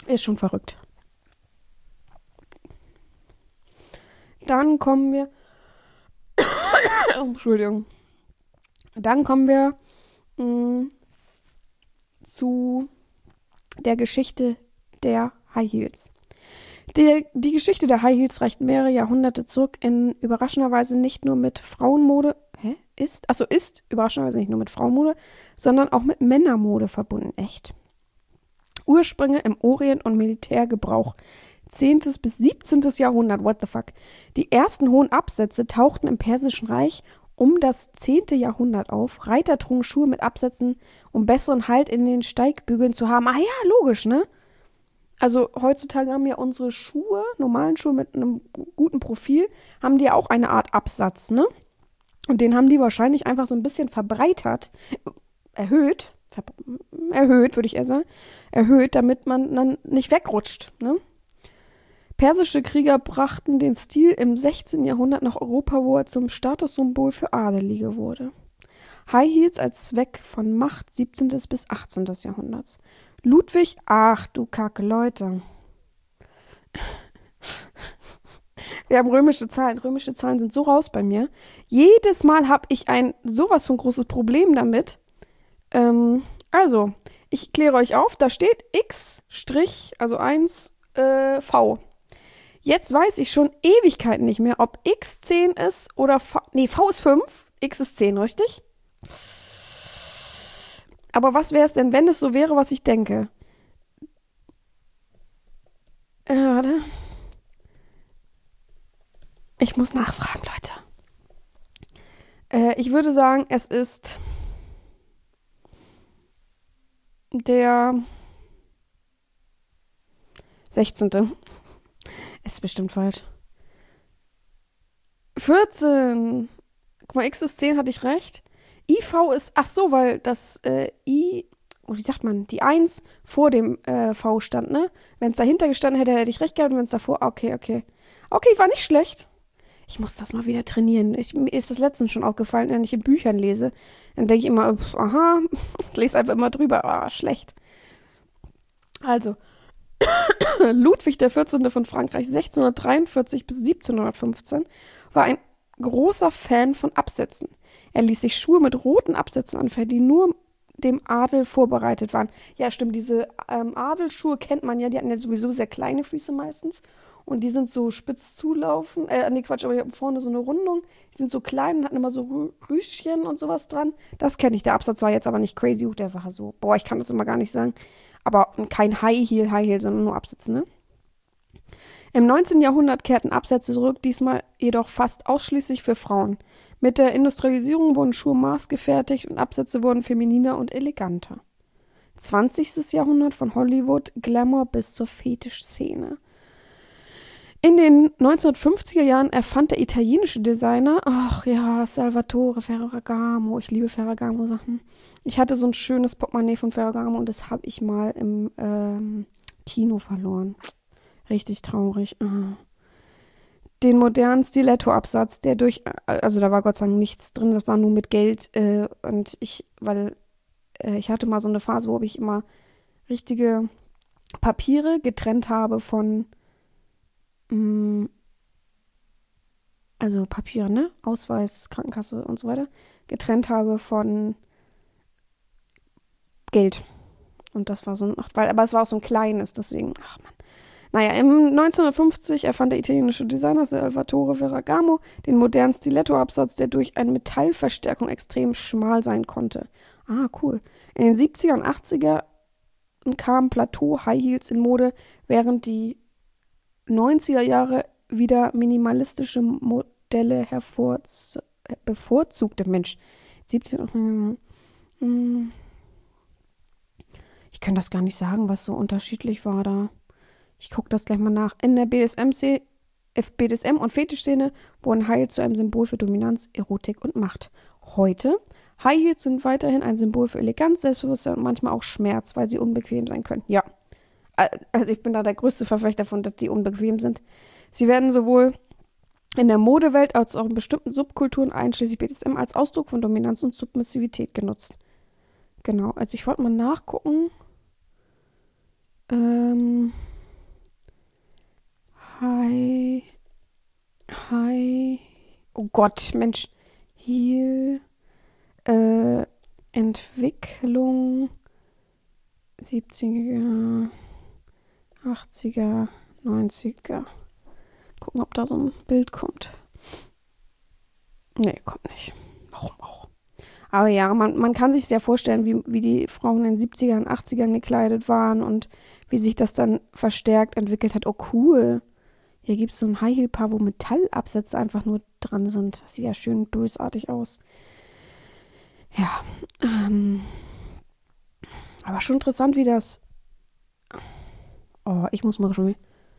Speaker 1: Ist schon verrückt. Dann kommen wir. Entschuldigung. Dann kommen wir mh, zu der Geschichte der High Heels. Die, die Geschichte der High Heels reicht mehrere Jahrhunderte zurück, in überraschenderweise nicht nur mit Frauenmode, hä? Ist, achso, ist überraschenderweise nicht nur mit Frauenmode, sondern auch mit Männermode verbunden. Echt? Ursprünge im Orient und Militärgebrauch. zehntes bis siebzehntes Jahrhundert, what the fuck. Die ersten hohen Absätze tauchten im Persischen Reich um das zehnte Jahrhundert auf. Reiter trugen Schuhe mit Absätzen, um besseren Halt in den Steigbügeln zu haben. Ah ja, logisch, ne? Also heutzutage haben ja unsere Schuhe, normalen Schuhe mit einem guten Profil, haben die ja auch eine Art Absatz, ne? Und den haben die wahrscheinlich einfach so ein bisschen verbreitert, erhöht, ver- erhöht, würde ich eher sagen, erhöht, damit man dann nicht wegrutscht, ne? Persische Krieger brachten den Stil im sechzehnten Jahrhundert nach Europa, wo er zum Statussymbol für Adelige wurde. High Heels als Zweck von Macht siebzehnten bis achtzehnten Jahrhunderts. Ludwig, ach du Kacke, Leute. Wir haben römische Zahlen. Römische Zahlen sind so raus bei mir. Jedes Mal habe ich ein sowas von großes Problem damit. Ähm, also, ich kläre euch auf. Da steht X', also eins, äh, V. Jetzt weiß ich schon Ewigkeiten nicht mehr, ob X zehn ist oder V. Nee, V ist fünf, X ist zehn, richtig? Aber was wäre es denn, wenn es so wäre, was ich denke? Äh, warte. Ich muss nachfragen, Leute. Äh, ich würde sagen, es ist der sechzehnte. Ist bestimmt falsch. vierzehn. Guck mal, X ist zehn, hatte ich recht. I V ist, ach so, weil das äh, I, oh, wie sagt man, die eins vor dem äh, V stand, ne? Wenn es dahinter gestanden hätte, hätte ich recht gehabt. Und wenn es davor, okay, okay. Okay, war nicht schlecht. Ich muss das mal wieder trainieren. Ich, mir ist das letztens schon aufgefallen, wenn ich in Büchern lese. Dann denke ich immer, pf, aha, ich lese einfach immer drüber. Ah, schlecht. Also, Ludwig der vierzehnte. von Frankreich, sechzehnhundertdreiundvierzig bis siebzehnhundertfünfzehn, war ein großer Fan von Absätzen. Er ließ sich Schuhe mit roten Absätzen anfertigen, die nur dem Adel vorbereitet waren. Ja, stimmt, diese ähm, Adelsschuhe kennt man ja, die hatten ja sowieso sehr kleine Füße meistens. Und die sind so spitz zulaufen, äh, nee, Quatsch, aber die haben vorne so eine Rundung. Die sind so klein und hatten immer so Rü Rüschchen und sowas dran. Das kenne ich. Der Absatz war jetzt aber nicht crazy hoch, der war so, boah, ich kann das immer gar nicht sagen. Aber kein High Heel, High Heel, sondern nur Absätze, ne? Im neunzehnten. Jahrhundert kehrten Absätze zurück, diesmal jedoch fast ausschließlich für Frauen. Mit der Industrialisierung wurden Schuhe maßgefertigt und Absätze wurden femininer und eleganter. zwanzigstes. Jahrhundert, von Hollywood, Glamour bis zur Fetischszene. In den neunzehnhundertfünfziger Jahren erfand der italienische Designer, ach ja, Salvatore Ferragamo, ich liebe Ferragamo-Sachen. Ich hatte so ein schönes Portemonnaie von Ferragamo und das habe ich mal im ähm, Kino verloren. Richtig traurig. Ah. Den modernen Stiletto-Absatz, der durch, also da war Gott sei Dank nichts drin, das war nur mit Geld äh, und ich, weil äh, ich hatte mal so eine Phase, wo ich immer richtige Papiere getrennt habe von also Papiere, ne? Ausweis, Krankenkasse und so weiter, getrennt habe von Geld. Und das war so ein, weil, aber es war auch so ein kleines, deswegen, ach man. Naja, im neunzehnhundertfünfzig erfand der italienische Designer Salvatore Ferragamo den modernen Stiletto-Absatz, der durch eine Metallverstärkung extrem schmal sein konnte. Ah, cool. In den siebziger und achtziger kamen Plateau-High Heels in Mode, während die neunziger Jahre wieder minimalistische Modelle hervorzu- bevorzugte. Mensch, siebzehn. Ich kann das gar nicht sagen, was so unterschiedlich war da. Ich gucke das gleich mal nach. In der B D S M-Szene, B D S M- und Fetischszene wurden High Heels zu einem Symbol für Dominanz, Erotik und Macht. Heute, High Heels sind weiterhin ein Symbol für Eleganz, Selbstbewusstsein und manchmal auch Schmerz, weil sie unbequem sein können. Ja. Also ich bin da der größte Verfechter davon, dass die unbequem sind. Sie werden sowohl in der Modewelt als auch in bestimmten Subkulturen, einschließlich B D S M, als Ausdruck von Dominanz und Submissivität genutzt. Genau, also ich wollte mal nachgucken. Ähm, High, High, oh Gott, Mensch, Heel, äh, Entwicklung, siebziger, achtziger, neunziger. Gucken, ob da so ein Bild kommt. Nee, kommt nicht. Warum auch? Aber ja, man, man kann sich sehr vorstellen, wie, wie die Frauen in den siebzigern, achtzigern gekleidet waren und wie sich das dann verstärkt entwickelt hat. Oh, cool. Hier gibt es so ein High-Heel-Paar, wo Metallabsätze einfach nur dran sind. Das sieht ja schön bösartig aus. Ja, ähm, aber schon interessant, wie das... Oh, ich muss mal schon...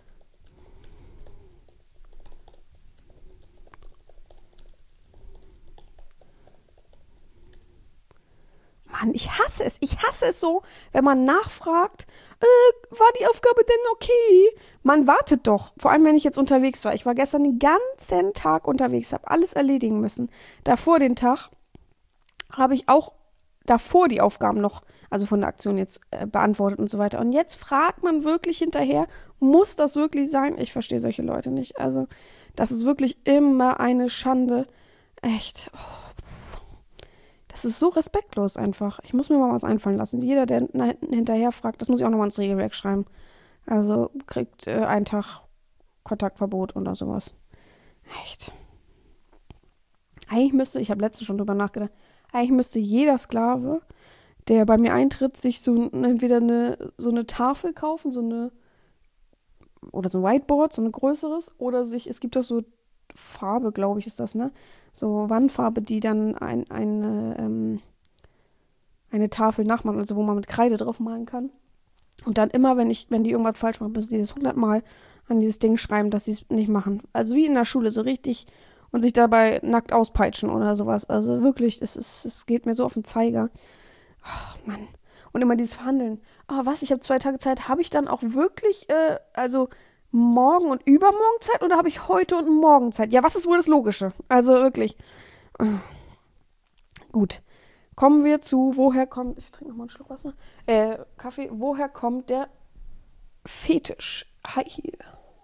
Speaker 1: Mann, ich hasse es. Ich hasse es so, wenn man nachfragt, äh, war die Aufgabe denn okay? Man wartet doch. Vor allem, wenn ich jetzt unterwegs war. Ich war gestern den ganzen Tag unterwegs, habe alles erledigen müssen. Davor den Tag habe ich auch davor die Aufgaben noch, also von der Aktion jetzt äh, beantwortet und so weiter. Und jetzt fragt man wirklich hinterher, muss das wirklich sein? Ich verstehe solche Leute nicht. Also, das ist wirklich immer eine Schande. Echt. Oh. Das ist so respektlos einfach. Ich muss mir mal was einfallen lassen. Jeder, der hinterher fragt, das muss ich auch nochmal ins Regelwerk schreiben. Also kriegt äh, einen Tag Kontaktverbot oder sowas. Echt. Eigentlich müsste, ich habe letztens schon drüber nachgedacht, eigentlich müsste jeder Sklave, der bei mir eintritt, sich so entweder eine, so eine Tafel kaufen, so eine, oder so ein Whiteboard, so ein größeres, oder sich, es gibt doch so Farbe, glaube ich, ist das, ne? So Wandfarbe, die dann ein, eine, ähm, eine Tafel nachmachen, also wo man mit Kreide drauf malen kann. Und dann immer, wenn ich, wenn die irgendwas falsch machen, müssen die das hundertmal an dieses Ding schreiben, dass sie es nicht machen. Also wie in der Schule, so richtig und sich dabei nackt auspeitschen oder sowas. Also wirklich, es, ist, es geht mir so auf den Zeiger. Oh, Mann. Und immer dieses Verhandeln. Ah, oh, was, ich habe zwei Tage Zeit. Habe ich dann auch wirklich, äh, also morgen und übermorgen Zeit oder habe ich heute und morgen Zeit? Ja, was ist wohl das Logische? Also wirklich. Oh. Gut. Kommen wir zu, woher kommt, ich trinke nochmal einen Schluck Wasser, äh, Kaffee, woher kommt der Fetisch High Heel?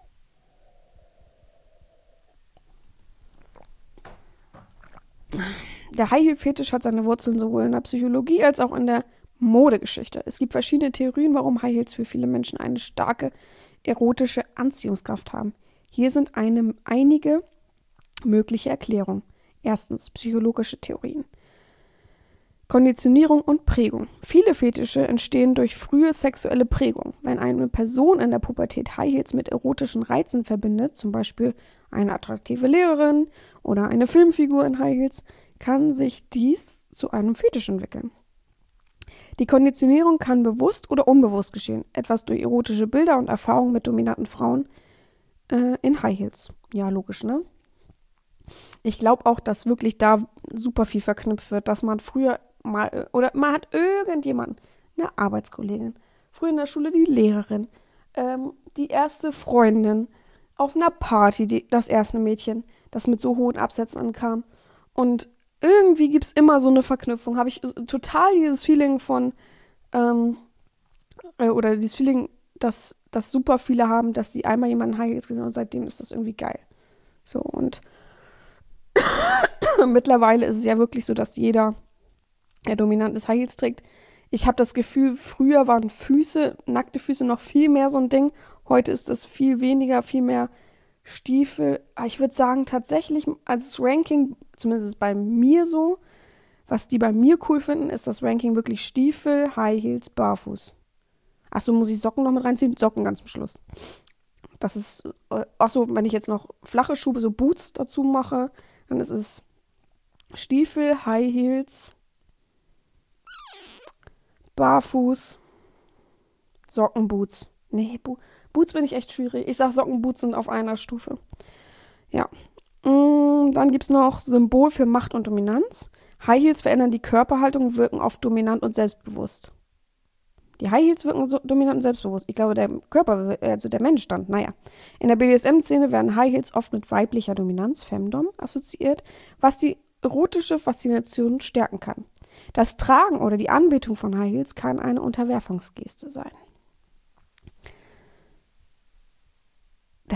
Speaker 1: Der High Heel Fetisch hat seine Wurzeln sowohl in der Psychologie als auch in der Modegeschichte. Es gibt verschiedene Theorien, warum High Heels für viele Menschen eine starke erotische Anziehungskraft haben. Hier sind eine, einige mögliche Erklärungen. Erstens, psychologische Theorien. Konditionierung und Prägung. Viele Fetische entstehen durch frühe sexuelle Prägung. Wenn eine Person in der Pubertät High Heels mit erotischen Reizen verbindet, zum Beispiel eine attraktive Lehrerin oder eine Filmfigur in High Heels, kann sich dies zu einem Fetisch entwickeln. Die Konditionierung kann bewusst oder unbewusst geschehen, etwas durch erotische Bilder und Erfahrungen mit dominanten Frauen äh, in High Heels. Ja, logisch, ne? Ich glaube auch, dass wirklich da super viel verknüpft wird, dass man früher mal, oder man hat irgendjemanden, eine Arbeitskollegin, früher in der Schule die Lehrerin, ähm, die erste Freundin, auf einer Party, die, das erste Mädchen, das mit so hohen Absätzen ankam. Und irgendwie gibt es immer so eine Verknüpfung. Habe ich total dieses Feeling von, ähm, äh, oder dieses Feeling, dass, dass super viele haben, dass sie einmal jemanden High Heels gesehen haben und seitdem ist das irgendwie geil. So, und mittlerweile ist es ja wirklich so, dass jeder, der dominantes High Heels trägt. Ich habe das Gefühl, früher waren Füße, nackte Füße noch viel mehr so ein Ding. Heute ist das viel weniger, viel mehr Stiefel. Ich würde sagen, tatsächlich, also das Ranking, zumindest bei mir so, was die bei mir cool finden, ist das Ranking wirklich Stiefel, High Heels, Barfuß. Achso, muss ich Socken noch mit reinziehen? Socken ganz zum Schluss. Das ist, achso, wenn ich jetzt noch flache Schuhe, so Boots dazu mache, dann ist es Stiefel, High Heels, Barfuß, Socken, Boots. Nee, Bo- Boots bin ich echt schwierig. Ich sag, Socken, Boots sind auf einer Stufe. Ja. Mm, dann gibt es noch Symbol für Macht und Dominanz. High Heels verändern die Körperhaltung, wirken oft dominant und selbstbewusst. Die High Heels wirken so dominant und selbstbewusst. Ich glaube, der Körper, also der Mensch stand, naja. In der B D S M-Szene werden High Heels oft mit weiblicher Dominanz, Femdom, assoziiert, was die erotische Faszination stärken kann. Das Tragen oder die Anbetung von High Heels kann eine Unterwerfungsgeste sein.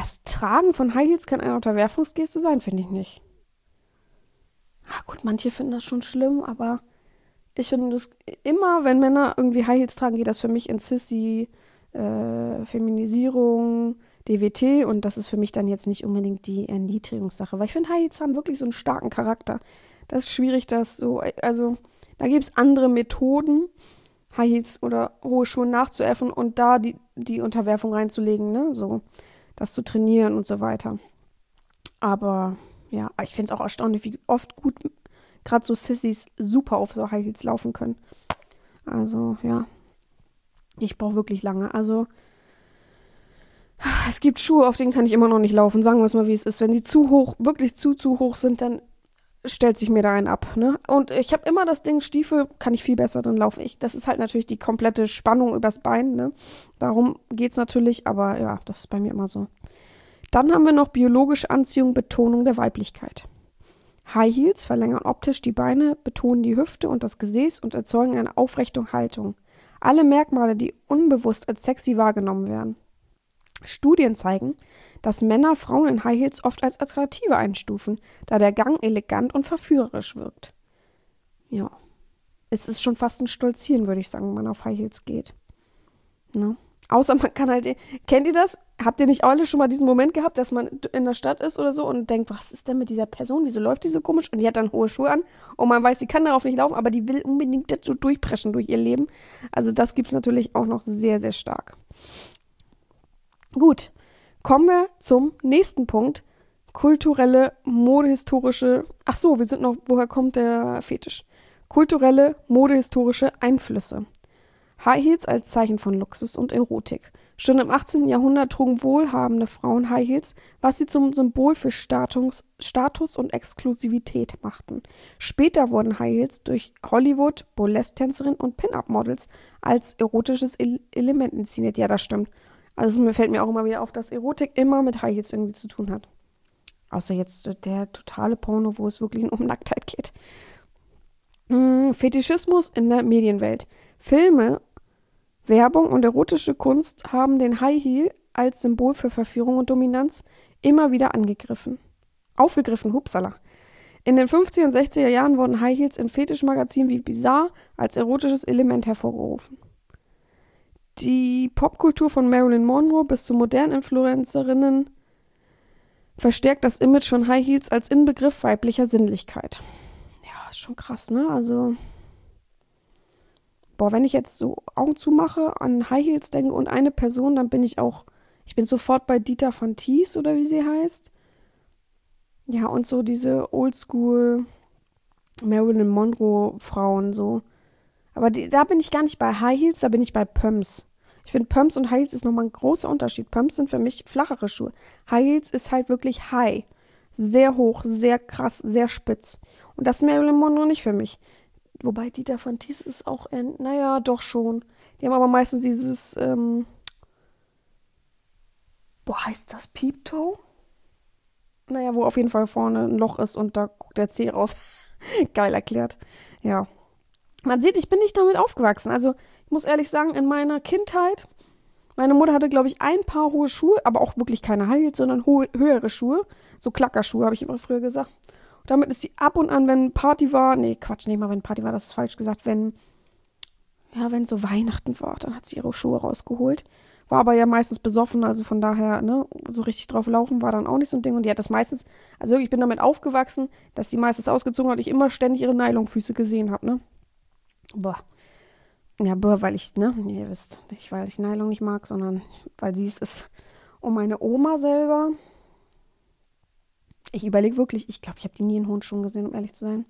Speaker 1: das Tragen von High Heels kann eine Unterwerfungsgeste sein, finde ich nicht. Ah, gut, manche finden das schon schlimm, aber ich finde das immer, wenn Männer irgendwie High Heels tragen, geht das für mich in Sissy, äh, Feminisierung, D W T und das ist für mich dann jetzt nicht unbedingt die Erniedrigungssache, weil ich finde, High Heels haben wirklich so einen starken Charakter. Das ist schwierig, das so, also da gibt es andere Methoden, High Heels oder hohe Schuhe nachzuäffen und da die, die Unterwerfung reinzulegen, ne, so, das zu trainieren und so weiter. Aber ja, ich finde es auch erstaunlich, wie oft gut gerade so Sissys super auf so High Heels laufen können. Also, ja, ich brauche wirklich lange. Also, es gibt Schuhe, auf denen kann ich immer noch nicht laufen. Sagen wir es mal, wie es ist. Wenn die zu hoch, wirklich zu, zu hoch sind, dann stellt sich mir da einen ab. Ne? Und ich habe immer das Ding, Stiefel kann ich viel besser drin laufen. Ich, das ist halt natürlich die komplette Spannung übers Bein. Ne? Darum geht es natürlich, aber ja, das ist bei mir immer so. Dann haben wir noch biologische Anziehung, Betonung der Weiblichkeit. High Heels verlängern optisch die Beine, betonen die Hüfte und das Gesäß und erzeugen eine aufrechte Haltung. Alle Merkmale, die unbewusst als sexy wahrgenommen werden. Studien zeigen, dass Männer Frauen in High Heels oft als attraktiver einstufen, da der Gang elegant und verführerisch wirkt. Ja, es ist schon fast ein Stolzieren, würde ich sagen, wenn man auf High Heels geht. Ne? Außer man kann halt, kennt ihr das? Habt ihr nicht alle schon mal diesen Moment gehabt, dass man in der Stadt ist oder so und denkt, was ist denn mit dieser Person? Wieso läuft die so komisch? Und die hat dann hohe Schuhe an und man weiß, sie kann darauf nicht laufen, aber die will unbedingt das so durchpreschen durch ihr Leben. Also das gibt es natürlich auch noch sehr, sehr stark. Gut, kommen wir zum nächsten Punkt. Kulturelle, modehistorische, ach so, wir sind noch, woher kommt der Fetisch? Kulturelle, modehistorische Einflüsse. High Heels als Zeichen von Luxus und Erotik. Schon im achtzehnten. Jahrhundert trugen wohlhabende Frauen High Heels, was sie zum Symbol für Status, Status und Exklusivität machten. Später wurden High Heels durch Hollywood, Burlesque-Tänzerinnen und Pin-Up-Models als erotisches Ele- Element inszeniert. Ja, das stimmt. Also mir fällt mir auch immer wieder auf, dass Erotik immer mit High Heels irgendwie zu tun hat. Außer jetzt der totale Porno, wo es wirklich um Nacktheit geht. Hm, Fetischismus in der Medienwelt. Filme, Werbung und erotische Kunst haben den High Heel als Symbol für Verführung und Dominanz immer wieder angegriffen. Aufgegriffen, hupsala. In den fünfziger und sechziger Jahren wurden High Heels in Fetischmagazinen wie Bizarre als erotisches Element hervorgerufen. Die Popkultur von Marilyn Monroe bis zu modernen Influencerinnen verstärkt das Image von High Heels als Inbegriff weiblicher Sinnlichkeit. Ja, ist schon krass, ne? Also, boah, wenn ich jetzt so Augen zumache, an High Heels denke und eine Person, dann bin ich auch, ich bin sofort bei Dita Von Teese oder wie sie heißt. Ja, und so diese Oldschool Marilyn Monroe Frauen so. Aber die, da bin ich gar nicht bei High Heels, da bin ich bei Pumps. Ich finde, Pumps und High Heels ist nochmal ein großer Unterschied. Pumps sind für mich flachere Schuhe. High Heels ist halt wirklich high. Sehr hoch, sehr krass, sehr spitz. Und das ist Marilyn Monroe nicht für mich. Wobei Dita Von Teese ist auch, äh, naja, doch schon. Die haben aber meistens dieses, ähm, boah, heißt das Peep Toe? Naja, wo auf jeden Fall vorne ein Loch ist und da guckt der Zeh raus. Geil erklärt. Ja. Man sieht, ich bin nicht damit aufgewachsen. Also, ich muss ehrlich sagen, in meiner Kindheit, meine Mutter hatte, glaube ich, ein Paar hohe Schuhe, aber auch wirklich keine High Heels, sondern hohe, höhere Schuhe. So Klackerschuhe, habe ich immer früher gesagt. Und damit ist sie ab und an, wenn Party war, nee, Quatsch, nicht mal wenn Party war, das ist falsch gesagt, wenn, ja, wenn so Weihnachten war, dann hat sie ihre Schuhe rausgeholt. War aber ja meistens besoffen, also von daher, ne, so richtig drauf laufen war dann auch nicht so ein Ding. Und die hat das meistens, also wirklich, ich bin damit aufgewachsen, dass die meistens ausgezogen hat, ich immer ständig ihre Nylonfüße gesehen habe, ne. Boah. Ja, boah, weil ich, ne, ihr wisst, nicht weil ich Nylon nicht mag, sondern weil sie es ist. Und meine Oma selber, ich überlege wirklich, ich glaube, ich habe die nie in hohen Schuhen gesehen, um ehrlich zu sein.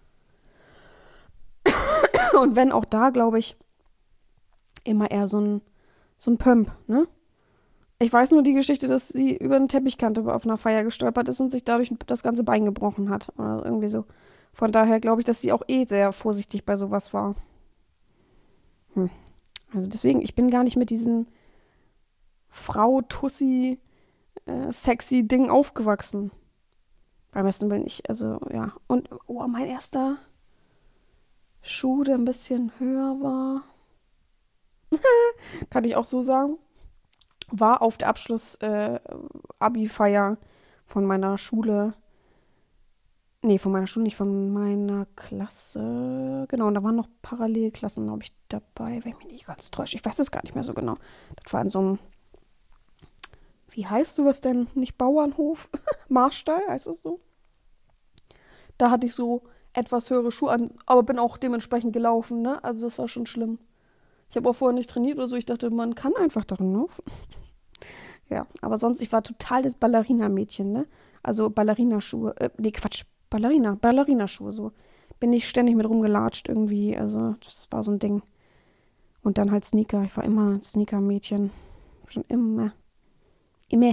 Speaker 1: Und wenn auch da, glaube ich, immer eher so ein, so ein Pump, ne? Ich weiß nur die Geschichte, dass sie über eine Teppichkante auf einer Feier gestolpert ist und sich dadurch das ganze Bein gebrochen hat. Oder irgendwie so. Von daher glaube ich, dass sie auch eh sehr vorsichtig bei sowas war. Hm. Also deswegen, ich bin gar nicht mit diesen Frau, Tussi, äh, sexy Ding aufgewachsen. Beim besten Willen ich, also ja. Und, oh, mein erster Schuh, der ein bisschen höher war, kann ich auch so sagen, war auf der Abschluss, äh, Abi-Feier von meiner Schule. Nee, von meiner Schule, nicht von meiner Klasse. Genau, und da waren noch Parallelklassen, glaube ich, dabei, wenn mich nicht ganz täuscht. Ich weiß es gar nicht mehr so genau. Das war in so einem, wie heißt sowas denn? Nicht Bauernhof? Marstall, heißt das so? Da hatte ich so etwas höhere Schuhe an, aber bin auch dementsprechend gelaufen, ne? Also das war schon schlimm. Ich habe auch vorher nicht trainiert oder so. Ich dachte, man kann einfach darin laufen. Ja, aber sonst, ich war total das Ballerina-Mädchen, ne? Also Ballerinaschuhe, äh, nee, Quatsch, Ballerina, Ballerinaschuhe, so. Bin ich ständig mit rumgelatscht irgendwie, also das war so ein Ding. Und dann halt Sneaker, ich war immer ein Sneaker-Mädchen. Schon immer. Immer.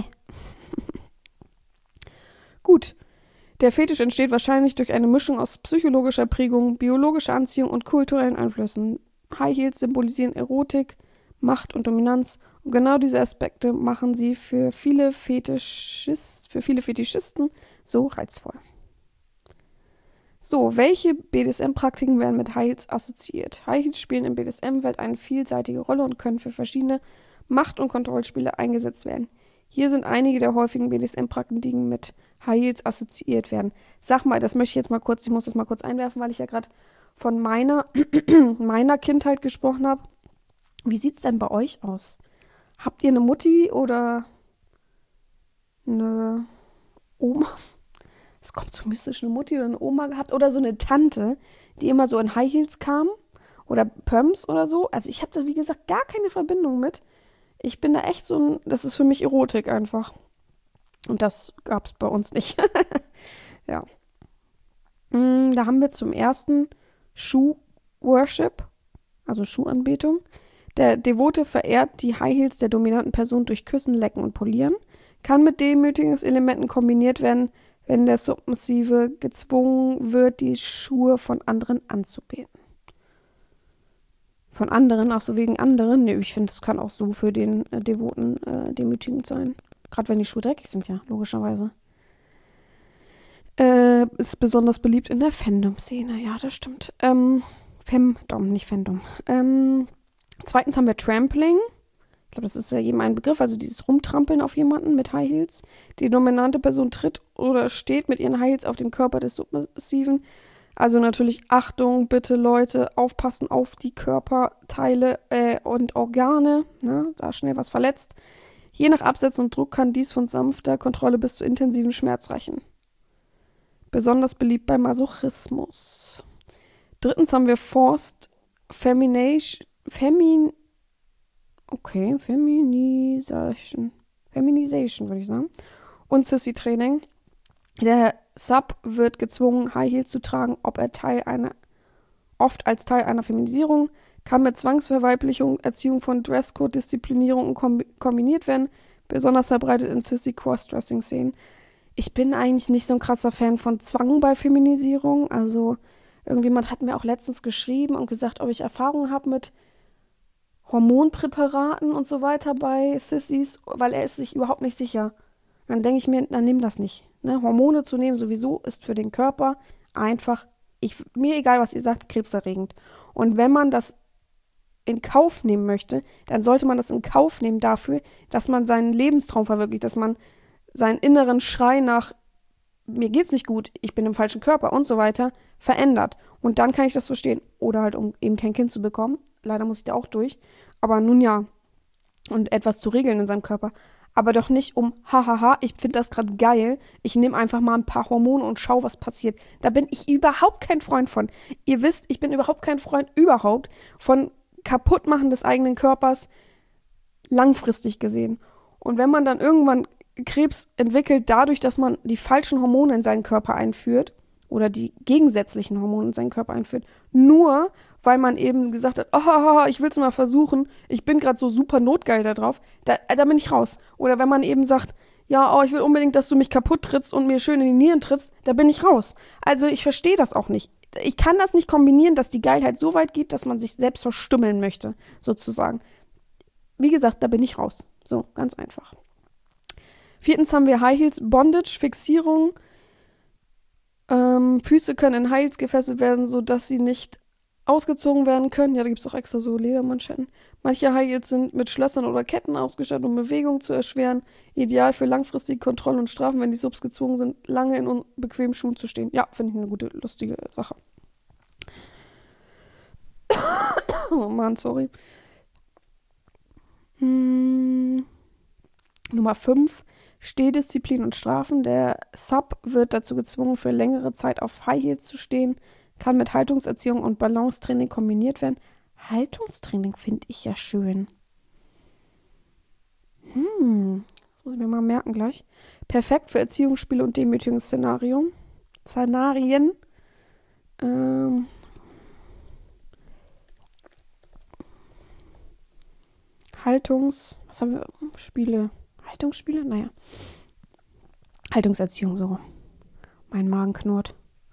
Speaker 1: Gut. Der Fetisch entsteht wahrscheinlich durch eine Mischung aus psychologischer Prägung, biologischer Anziehung und kulturellen Einflüssen. High Heels symbolisieren Erotik, Macht und Dominanz. Und genau diese Aspekte machen sie für viele, Fetischist, für viele Fetischisten so reizvoll. So, welche B D S M-Praktiken werden mit High Heels assoziiert? High Heels spielen in B D S M-Welt eine vielseitige Rolle und können für verschiedene Macht- und Kontrollspiele eingesetzt werden. Hier sind einige der häufigen B D S M-Praktiken mit High Heels assoziiert werden. Sag mal, das möchte ich jetzt mal kurz, ich muss das mal kurz einwerfen, weil ich ja gerade von meiner, meiner Kindheit gesprochen habe. Wie sieht es denn bei euch aus? Habt ihr eine Mutti oder eine Oma? Es kommt so mystisch, eine Mutti oder eine Oma gehabt oder so eine Tante, die immer so in High Heels kam oder Pumps oder so. Also ich habe da, wie gesagt, gar keine Verbindung mit. Ich bin da echt so ein, das ist für mich Erotik einfach. Und das gab es bei uns nicht. Ja. Mm, Da haben wir zum ersten Schuh-Worship, also Schuhanbetung. Der Devote verehrt die High Heels der dominanten Person durch Küssen, Lecken und Polieren. Kann mit Demütigungselementen kombiniert werden, wenn der Submissive gezwungen wird, die Schuhe von anderen anzubeten. Von anderen, auch so wegen anderen? Nee, ich finde, es kann auch so für den äh, Devoten äh, demütigend sein. Gerade wenn die Schuhe dreckig sind, ja, logischerweise. Äh, ist besonders beliebt in der Fandom-Szene, ja, das stimmt. Ähm, Femdom, nicht Fandom. Ähm, zweitens haben wir Trampling. Ich glaube, das ist ja jedem ein Begriff, also dieses Rumtrampeln auf jemanden mit High Heels. Die dominante Person tritt oder steht mit ihren High Heels auf dem Körper des Submissiven. Also natürlich Achtung, bitte Leute, aufpassen auf die Körperteile äh, und Organe, ne, da schnell was verletzt. Je nach Absatz und Druck kann dies von sanfter Kontrolle bis zu intensiven Schmerz reichen. Besonders beliebt bei Masochismus. Drittens haben wir Forced Femination, Femin, okay, Feminisation, Feminization würde ich sagen, und Sissy-Training. Der Sub wird gezwungen, High Heels zu tragen, ob er Teil einer, oft als Teil einer Feminisierung, kann mit Zwangsverweiblichung, Erziehung von Dresscode, Disziplinierung kombi- kombiniert werden, besonders verbreitet in Sissy-Cross-Dressing-Szenen. Ich bin eigentlich nicht so ein krasser Fan von Zwang bei Feminisierung, also irgendjemand hat mir auch letztens geschrieben und gesagt, ob ich Erfahrung habe mit Hormonpräparaten und so weiter bei Sissys, weil er ist sich überhaupt nicht sicher. Dann denke ich mir, dann nimm das nicht. Ne? Hormone zu nehmen sowieso ist für den Körper einfach, ich, mir egal, was ihr sagt, krebserregend. Und wenn man das in Kauf nehmen möchte, dann sollte man das in Kauf nehmen dafür, dass man seinen Lebenstraum verwirklicht, dass man seinen inneren Schrei nach mir geht's nicht gut, ich bin im falschen Körper und so weiter verändert. Und dann kann ich das verstehen. Oder halt, um eben kein Kind zu bekommen. Leider muss ich da auch durch. Aber nun ja. Und etwas zu regeln in seinem Körper. Aber doch nicht um, hahaha, ich finde das gerade geil. Ich nehme einfach mal ein paar Hormone und schau, was passiert. Da bin ich überhaupt kein Freund von. Ihr wisst, ich bin überhaupt kein Freund überhaupt von Kaputtmachen des eigenen Körpers langfristig gesehen. Und wenn man dann irgendwann Krebs entwickelt dadurch, dass man die falschen Hormone in seinen Körper einführt oder die gegensätzlichen Hormone in seinen Körper einführt, nur weil man eben gesagt hat, oh, ich will es mal versuchen, ich bin gerade so super notgeil da drauf, da, da bin ich raus. Oder wenn man eben sagt, ja, oh, ich will unbedingt, dass du mich kaputt trittst und mir schön in die Nieren trittst, da bin ich raus. Also ich verstehe das auch nicht. Ich kann das nicht kombinieren, dass die Geilheit so weit geht, dass man sich selbst verstümmeln möchte, sozusagen. Wie gesagt, da bin ich raus. So, ganz einfach. Viertens haben wir High Heels, Bondage, Fixierung. Ähm, Füße können in High Heels gefesselt werden, sodass sie nicht ausgezogen werden können. Ja, da gibt es auch extra so Ledermanschetten. Manche High Heels sind mit Schlössern oder Ketten ausgestattet, um Bewegung zu erschweren. Ideal für langfristige Kontrollen und Strafen, wenn die Subs gezwungen sind, lange in unbequemen Schuhen zu stehen. Ja, finde ich eine gute, lustige Sache. Oh Mann, sorry. Hm. Nummer fünf. Stehdisziplin und Strafen. Der Sub wird dazu gezwungen, für längere Zeit auf High Heels zu stehen. Kann mit Haltungserziehung und Balancetraining kombiniert werden. Haltungstraining finde ich ja schön. Hm, das muss ich mir mal merken gleich. Perfekt für Erziehungsspiele und Demütigungsszenarien. Szenarien. Ähm. Haltungs... Was haben wir? Spiele. Haltungsspiele? Naja. Haltungserziehung, so. Mein Magen knurrt.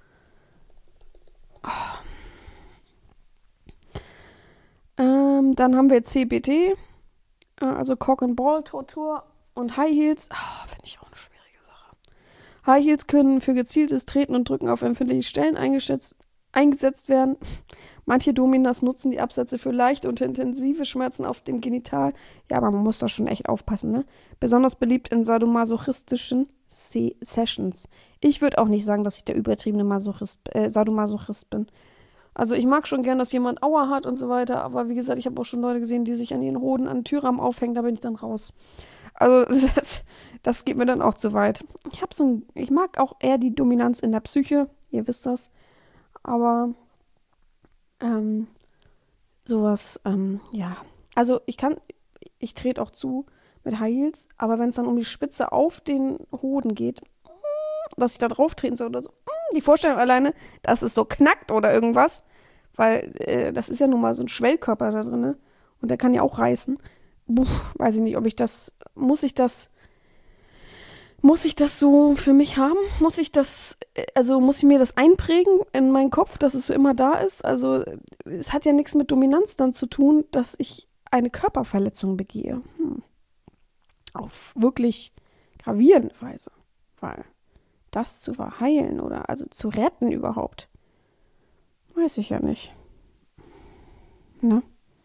Speaker 1: Oh. Ähm, dann haben wir C B T, äh, also Cock and Ball Tortur und High Heels. Oh, finde ich auch eine schwierige Sache. High Heels können für gezieltes Treten und Drücken auf empfindliche Stellen eingesetzt, eingesetzt werden. Manche Dominas nutzen die Absätze für leichte und intensive Schmerzen auf dem Genital. Ja, aber man muss da schon echt aufpassen, ne? Besonders beliebt in sadomasochistischen Se- Sessions. Ich würde auch nicht sagen, dass ich der übertriebene Masochist, äh, Sadomasochist bin. Also ich mag schon gern, dass jemand Aua hat und so weiter, aber wie gesagt, ich habe auch schon Leute gesehen, die sich an ihren Hoden an den Türrahmen aufhängen, da bin ich dann raus. Also das, das geht mir dann auch zu weit. Ich habe so ein, ich mag auch eher die Dominanz in der Psyche, ihr wisst das, aber ähm, sowas, ähm, ja. Also ich kann, ich trete auch zu mit High Heels, aber wenn es dann um die Spitze auf den Hoden geht, dass ich da drauf treten soll oder so, die Vorstellung alleine, dass es so knackt oder irgendwas, weil äh, das ist ja nun mal so ein Schwellkörper da drin, ne? Und der kann ja auch reißen. Puh, weiß ich nicht, ob ich das, muss ich das, muss ich das so für mich haben? Muss ich das, äh, also muss ich mir das einprägen in meinen Kopf, dass es so immer da ist? Also es hat ja nichts mit Dominanz dann zu tun, dass ich eine Körperverletzung begehe. Hm. Auf wirklich gravierende Weise. Weil das zu verheilen oder also zu retten überhaupt, weiß ich ja nicht. Ne?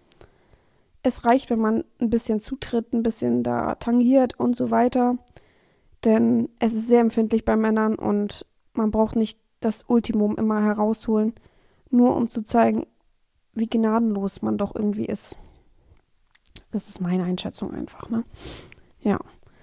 Speaker 1: Es reicht, wenn man ein bisschen zutritt, ein bisschen da tangiert und so weiter. Denn es ist sehr empfindlich bei Männern und man braucht nicht das Ultimum immer herausholen, nur um zu zeigen, wie gnadenlos man doch irgendwie ist. Das ist meine Einschätzung einfach, ne? Ja.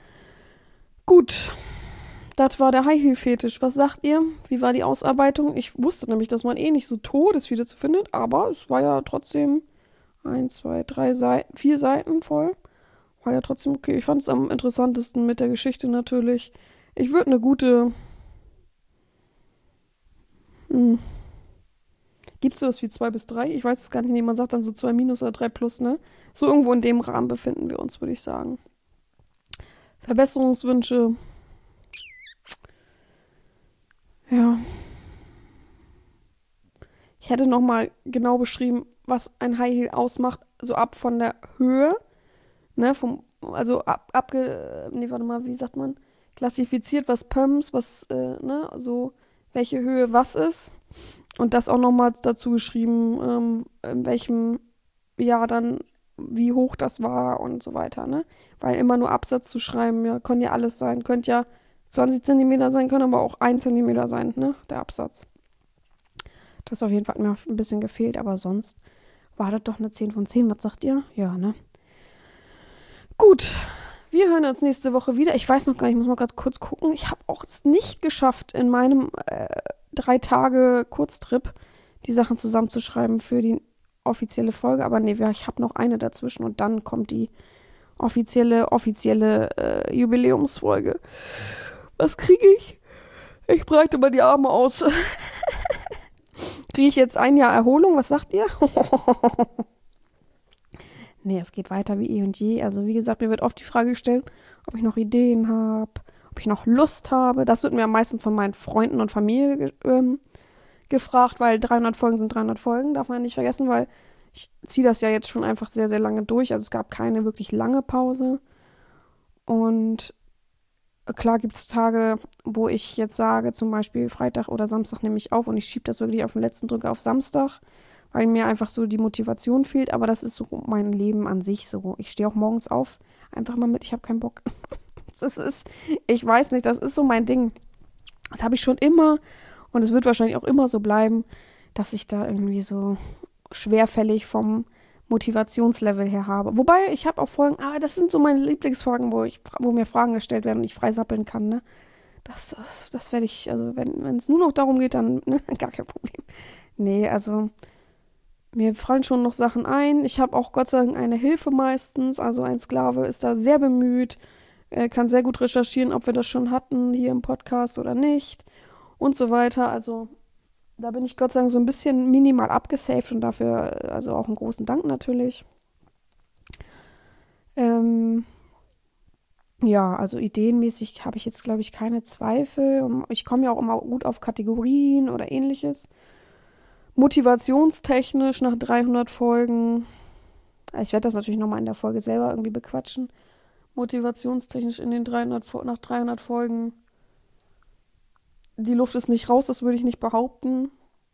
Speaker 1: Gut. Das war der High-Heel-Fetisch. Was sagt ihr? Wie war die Ausarbeitung? Ich wusste nämlich, dass man eh nicht so todesviele zu findet, aber es war ja trotzdem eins, zwei, drei Seiten, vier Seiten voll. War ja trotzdem okay. Ich fand es am interessantesten mit der Geschichte natürlich. Ich würde eine gute... Hm. Gibt es sowas wie zwei bis drei? Ich weiß es gar nicht. Nee, man sagt dann so zwei minus oder drei plus, ne? So irgendwo in dem Rahmen befinden wir uns, würde ich sagen. Verbesserungswünsche... Ja. Ich hätte nochmal genau beschrieben, was ein High Heel ausmacht, so ab von der Höhe, ne, vom, also ab, abge, nee, warte mal, wie sagt man, klassifiziert, was Pumps, was, äh, ne, so, welche Höhe was ist. Und das auch nochmal dazu geschrieben, ähm, in welchem Jahr dann, wie hoch das war und so weiter, ne. Weil immer nur Absatz zu schreiben, ja, kann ja alles sein, könnte ja zwanzig Zentimeter sein, können aber auch ein Zentimeter sein, ne, der Absatz. Das auf jeden Fall hat mir ein bisschen gefehlt, aber sonst war das doch eine zehn von zehn. Was sagt ihr? Ja, ne? Gut, wir hören uns nächste Woche wieder. Ich weiß noch gar nicht, ich muss mal gerade kurz gucken. Ich habe auch es nicht geschafft, in meinem äh, drei Tage Kurztrip die Sachen zusammenzuschreiben für die offizielle Folge. Aber nee, ich habe noch eine dazwischen und dann kommt die offizielle, offizielle äh, Jubiläumsfolge. Was kriege ich? Ich breite mal die Arme aus. Kriege ich jetzt ein Jahr Erholung? Was sagt ihr? Nee, es geht weiter wie eh und je. Also wie gesagt, mir wird oft die Frage gestellt, ob ich noch Ideen habe, ob ich noch Lust habe. Das wird mir am meisten von meinen Freunden und Familie ge- ähm, gefragt, weil dreihundert Folgen sind dreihundert Folgen, darf man nicht vergessen, weil ich ziehe das ja jetzt schon einfach sehr, sehr lange durch. Also es gab keine wirklich lange Pause. Und klar gibt es Tage, wo ich jetzt sage, zum Beispiel Freitag oder Samstag nehme ich auf und ich schiebe das wirklich auf den letzten Drücker auf Samstag, weil mir einfach so die Motivation fehlt, aber das ist so mein Leben an sich so. Ich stehe auch morgens auf, einfach mal mit, ich habe keinen Bock. Das ist, ich weiß nicht, das ist so mein Ding. Das habe ich schon immer und es wird wahrscheinlich auch immer so bleiben, dass ich da irgendwie so schwerfällig vom Motivationslevel her habe. Wobei, ich habe auch Folgen, ah, das sind so meine Lieblingsfolgen, wo ich, wo mir Fragen gestellt werden und ich freisappeln kann, ne? Das, das, das werde ich, also wenn es nur noch darum geht, dann ne, gar kein Problem. Nee, also mir fallen schon noch Sachen ein. Ich habe auch Gott sei Dank eine Hilfe meistens, also ein Sklave ist da sehr bemüht, er kann sehr gut recherchieren, ob wir das schon hatten hier im Podcast oder nicht und so weiter. Also da bin ich Gott sei Dank so ein bisschen minimal abgesaved und dafür also auch einen großen Dank natürlich. Ähm, ja, also ideenmäßig habe ich jetzt, glaube ich, keine Zweifel. Ich komme ja auch immer gut auf Kategorien oder ähnliches. Motivationstechnisch nach dreihundert Folgen, ich werde das natürlich nochmal in der Folge selber irgendwie bequatschen. Motivationstechnisch in den dreihundert, nach dreihundert Folgen. Die Luft ist nicht raus, das würde ich nicht behaupten.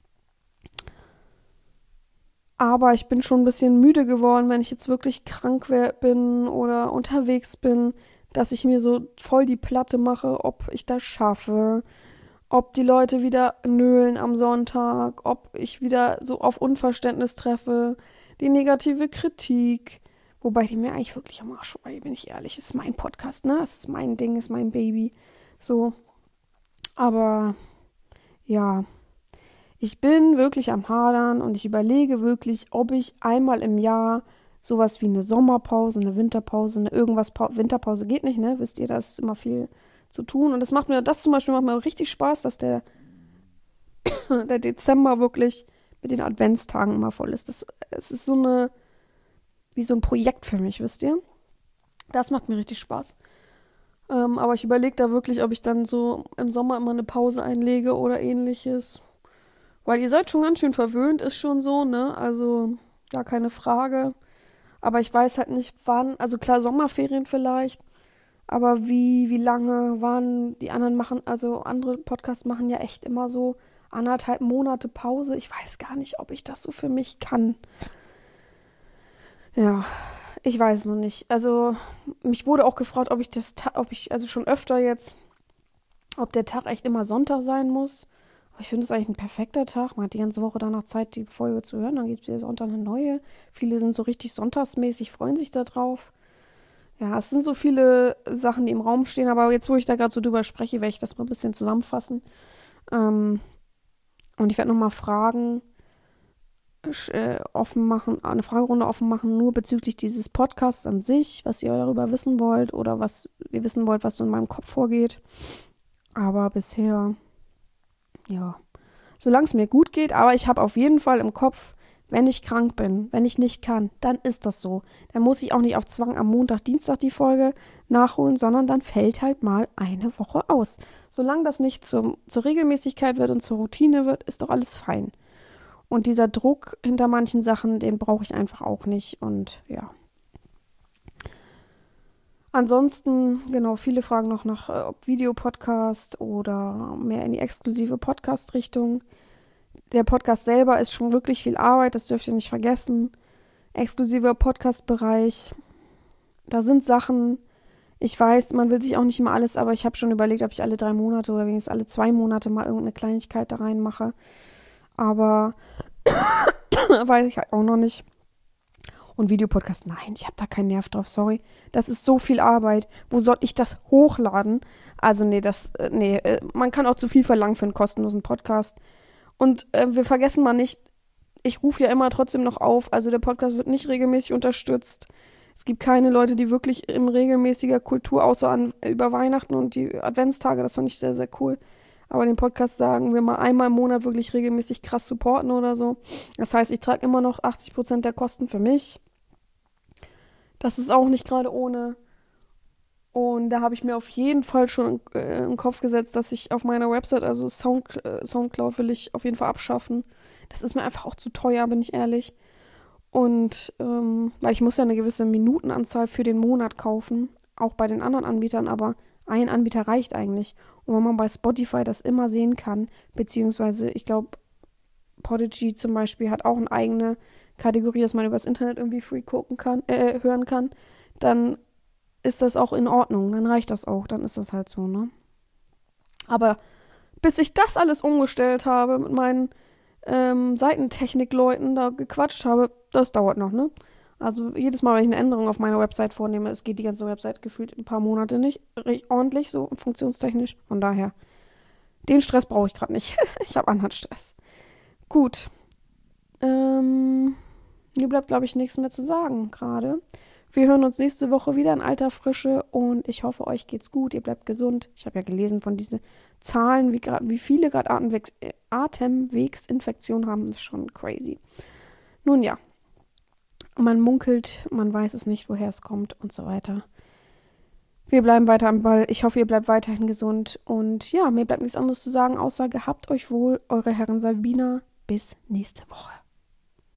Speaker 1: Aber ich bin schon ein bisschen müde geworden, wenn ich jetzt wirklich krank bin oder unterwegs bin, dass ich mir so voll die Platte mache, ob ich das schaffe, ob die Leute wieder nölen am Sonntag, ob ich wieder so auf Unverständnis treffe, die negative Kritik. Wobei die mir eigentlich wirklich am Arsch vorbei, bin ich ehrlich. Es ist mein Podcast, ne? Es ist mein Ding, es ist mein Baby. So. Aber ja, ich bin wirklich am Hadern und ich überlege wirklich, ob ich einmal im Jahr sowas wie eine Sommerpause, eine Winterpause, eine irgendwas, pa- Winterpause geht nicht, ne? Wisst ihr, da ist immer viel zu tun. Und das macht mir, das zum Beispiel macht mir richtig Spaß, dass der, der Dezember wirklich mit den Adventstagen immer voll ist. Das, es ist so eine, wie so ein Projekt für mich, wisst ihr? Das macht mir richtig Spaß. Ähm, aber ich überlege da wirklich, ob ich dann so im Sommer immer eine Pause einlege oder ähnliches. Weil ihr seid schon ganz schön verwöhnt, ist schon so, ne? Also, gar keine Frage. Aber ich weiß halt nicht, wann. Also klar, Sommerferien vielleicht. Aber wie, wie lange, wann? Die anderen machen, also andere Podcasts machen ja echt immer so anderthalb Monate Pause. Ich weiß gar nicht, ob ich das so für mich kann. Ja, ich weiß noch nicht. Also, mich wurde auch gefragt, ob ich das, Ta- ob ich, also schon öfter jetzt, ob der Tag echt immer Sonntag sein muss. Aber ich finde es eigentlich ein perfekter Tag. Man hat die ganze Woche danach Zeit, die Folge zu hören. Dann gibt es wieder Sonntag eine neue. Viele sind so richtig sonntagsmäßig, freuen sich da drauf. Ja, es sind so viele Sachen, die im Raum stehen. Aber jetzt, wo ich da gerade so drüber spreche, werde ich das mal ein bisschen zusammenfassen. Ähm, und ich werde nochmal Fragen äh, offen machen, eine Fragerunde offen machen, nur bezüglich dieses Podcasts an sich, was ihr darüber wissen wollt oder was ihr wissen wollt, was so in meinem Kopf vorgeht. Aber bisher, ja, solange es mir gut geht, aber ich habe auf jeden Fall im Kopf, wenn ich krank bin, wenn ich nicht kann, dann ist das so. Dann muss ich auch nicht auf Zwang am Montag, Dienstag die Folge nachholen, sondern dann fällt halt mal eine Woche aus. Solange das nicht zum, zur Regelmäßigkeit wird und zur Routine wird, ist doch alles fein. Und dieser Druck hinter manchen Sachen, den brauche ich einfach auch nicht. Und ja. Ansonsten, genau, viele fragen noch nach äh, ob Videopodcast oder mehr in die exklusive Podcast-Richtung. Der Podcast selber ist schon wirklich viel Arbeit, das dürft ihr nicht vergessen. Exklusiver Podcast-Bereich. Da sind Sachen, ich weiß, man will sich auch nicht immer alles, aber ich habe schon überlegt, ob ich alle drei Monate oder wenigstens alle zwei Monate mal irgendeine Kleinigkeit da reinmache. Aber weiß ich halt auch noch nicht. Und Videopodcast, nein, ich habe da keinen Nerv drauf, sorry. Das ist so viel Arbeit. Wo soll ich das hochladen? Also nee, das, äh, nee, äh, man kann auch zu viel verlangen für einen kostenlosen Podcast. Und äh, wir vergessen mal nicht, ich rufe ja immer trotzdem noch auf, also der Podcast wird nicht regelmäßig unterstützt. Es gibt keine Leute, die wirklich in regelmäßiger Kultur, außer an, über Weihnachten und die Adventstage, das fand ich sehr, sehr cool. Aber den Podcast sagen wir mal einmal im Monat wirklich regelmäßig krass supporten oder so. Das heißt, ich trage immer noch achtzig Prozent der Kosten für mich. Das ist auch nicht gerade ohne. Und da habe ich mir auf jeden Fall schon äh, im Kopf gesetzt, dass ich auf meiner Website, also Sound, äh, Soundcloud will ich auf jeden Fall abschaffen. Das ist mir einfach auch zu teuer, bin ich ehrlich. Und ähm, weil ich muss ja eine gewisse Minutenanzahl für den Monat kaufen, auch bei den anderen Anbietern, aber ein Anbieter reicht eigentlich. Und wenn man bei Spotify das immer sehen kann, beziehungsweise ich glaube Podigy zum Beispiel hat auch eine eigene Kategorie, dass man übers Internet irgendwie free gucken kann, äh, hören kann, dann ist das auch in Ordnung. Dann reicht das auch. Dann ist das halt so, ne? Aber bis ich das alles umgestellt habe, mit meinen ähm, Seitentechnik-Leuten da gequatscht habe, das dauert noch, ne? Also jedes Mal, wenn ich eine Änderung auf meiner Website vornehme, es geht die ganze Website gefühlt ein paar Monate nicht recht ordentlich, so funktionstechnisch. Von daher, den Stress brauche ich gerade nicht. Ich habe anderen Stress. Gut. Ähm, mir bleibt, glaube ich, nichts mehr zu sagen gerade. Wir hören uns nächste Woche wieder in alter Frische und ich hoffe, euch geht's gut. Ihr bleibt gesund. Ich habe ja gelesen von diesen Zahlen, wie, wie viele gerade Atemwegs Atemwegsinfektionen haben. Das ist schon crazy. Nun ja, man munkelt, man weiß es nicht, woher es kommt und so weiter. Wir bleiben weiter am Ball. Ich hoffe, ihr bleibt weiterhin gesund. Und ja, mir bleibt nichts anderes zu sagen, außer gehabt euch wohl, eure Herren Sabina. Bis nächste Woche.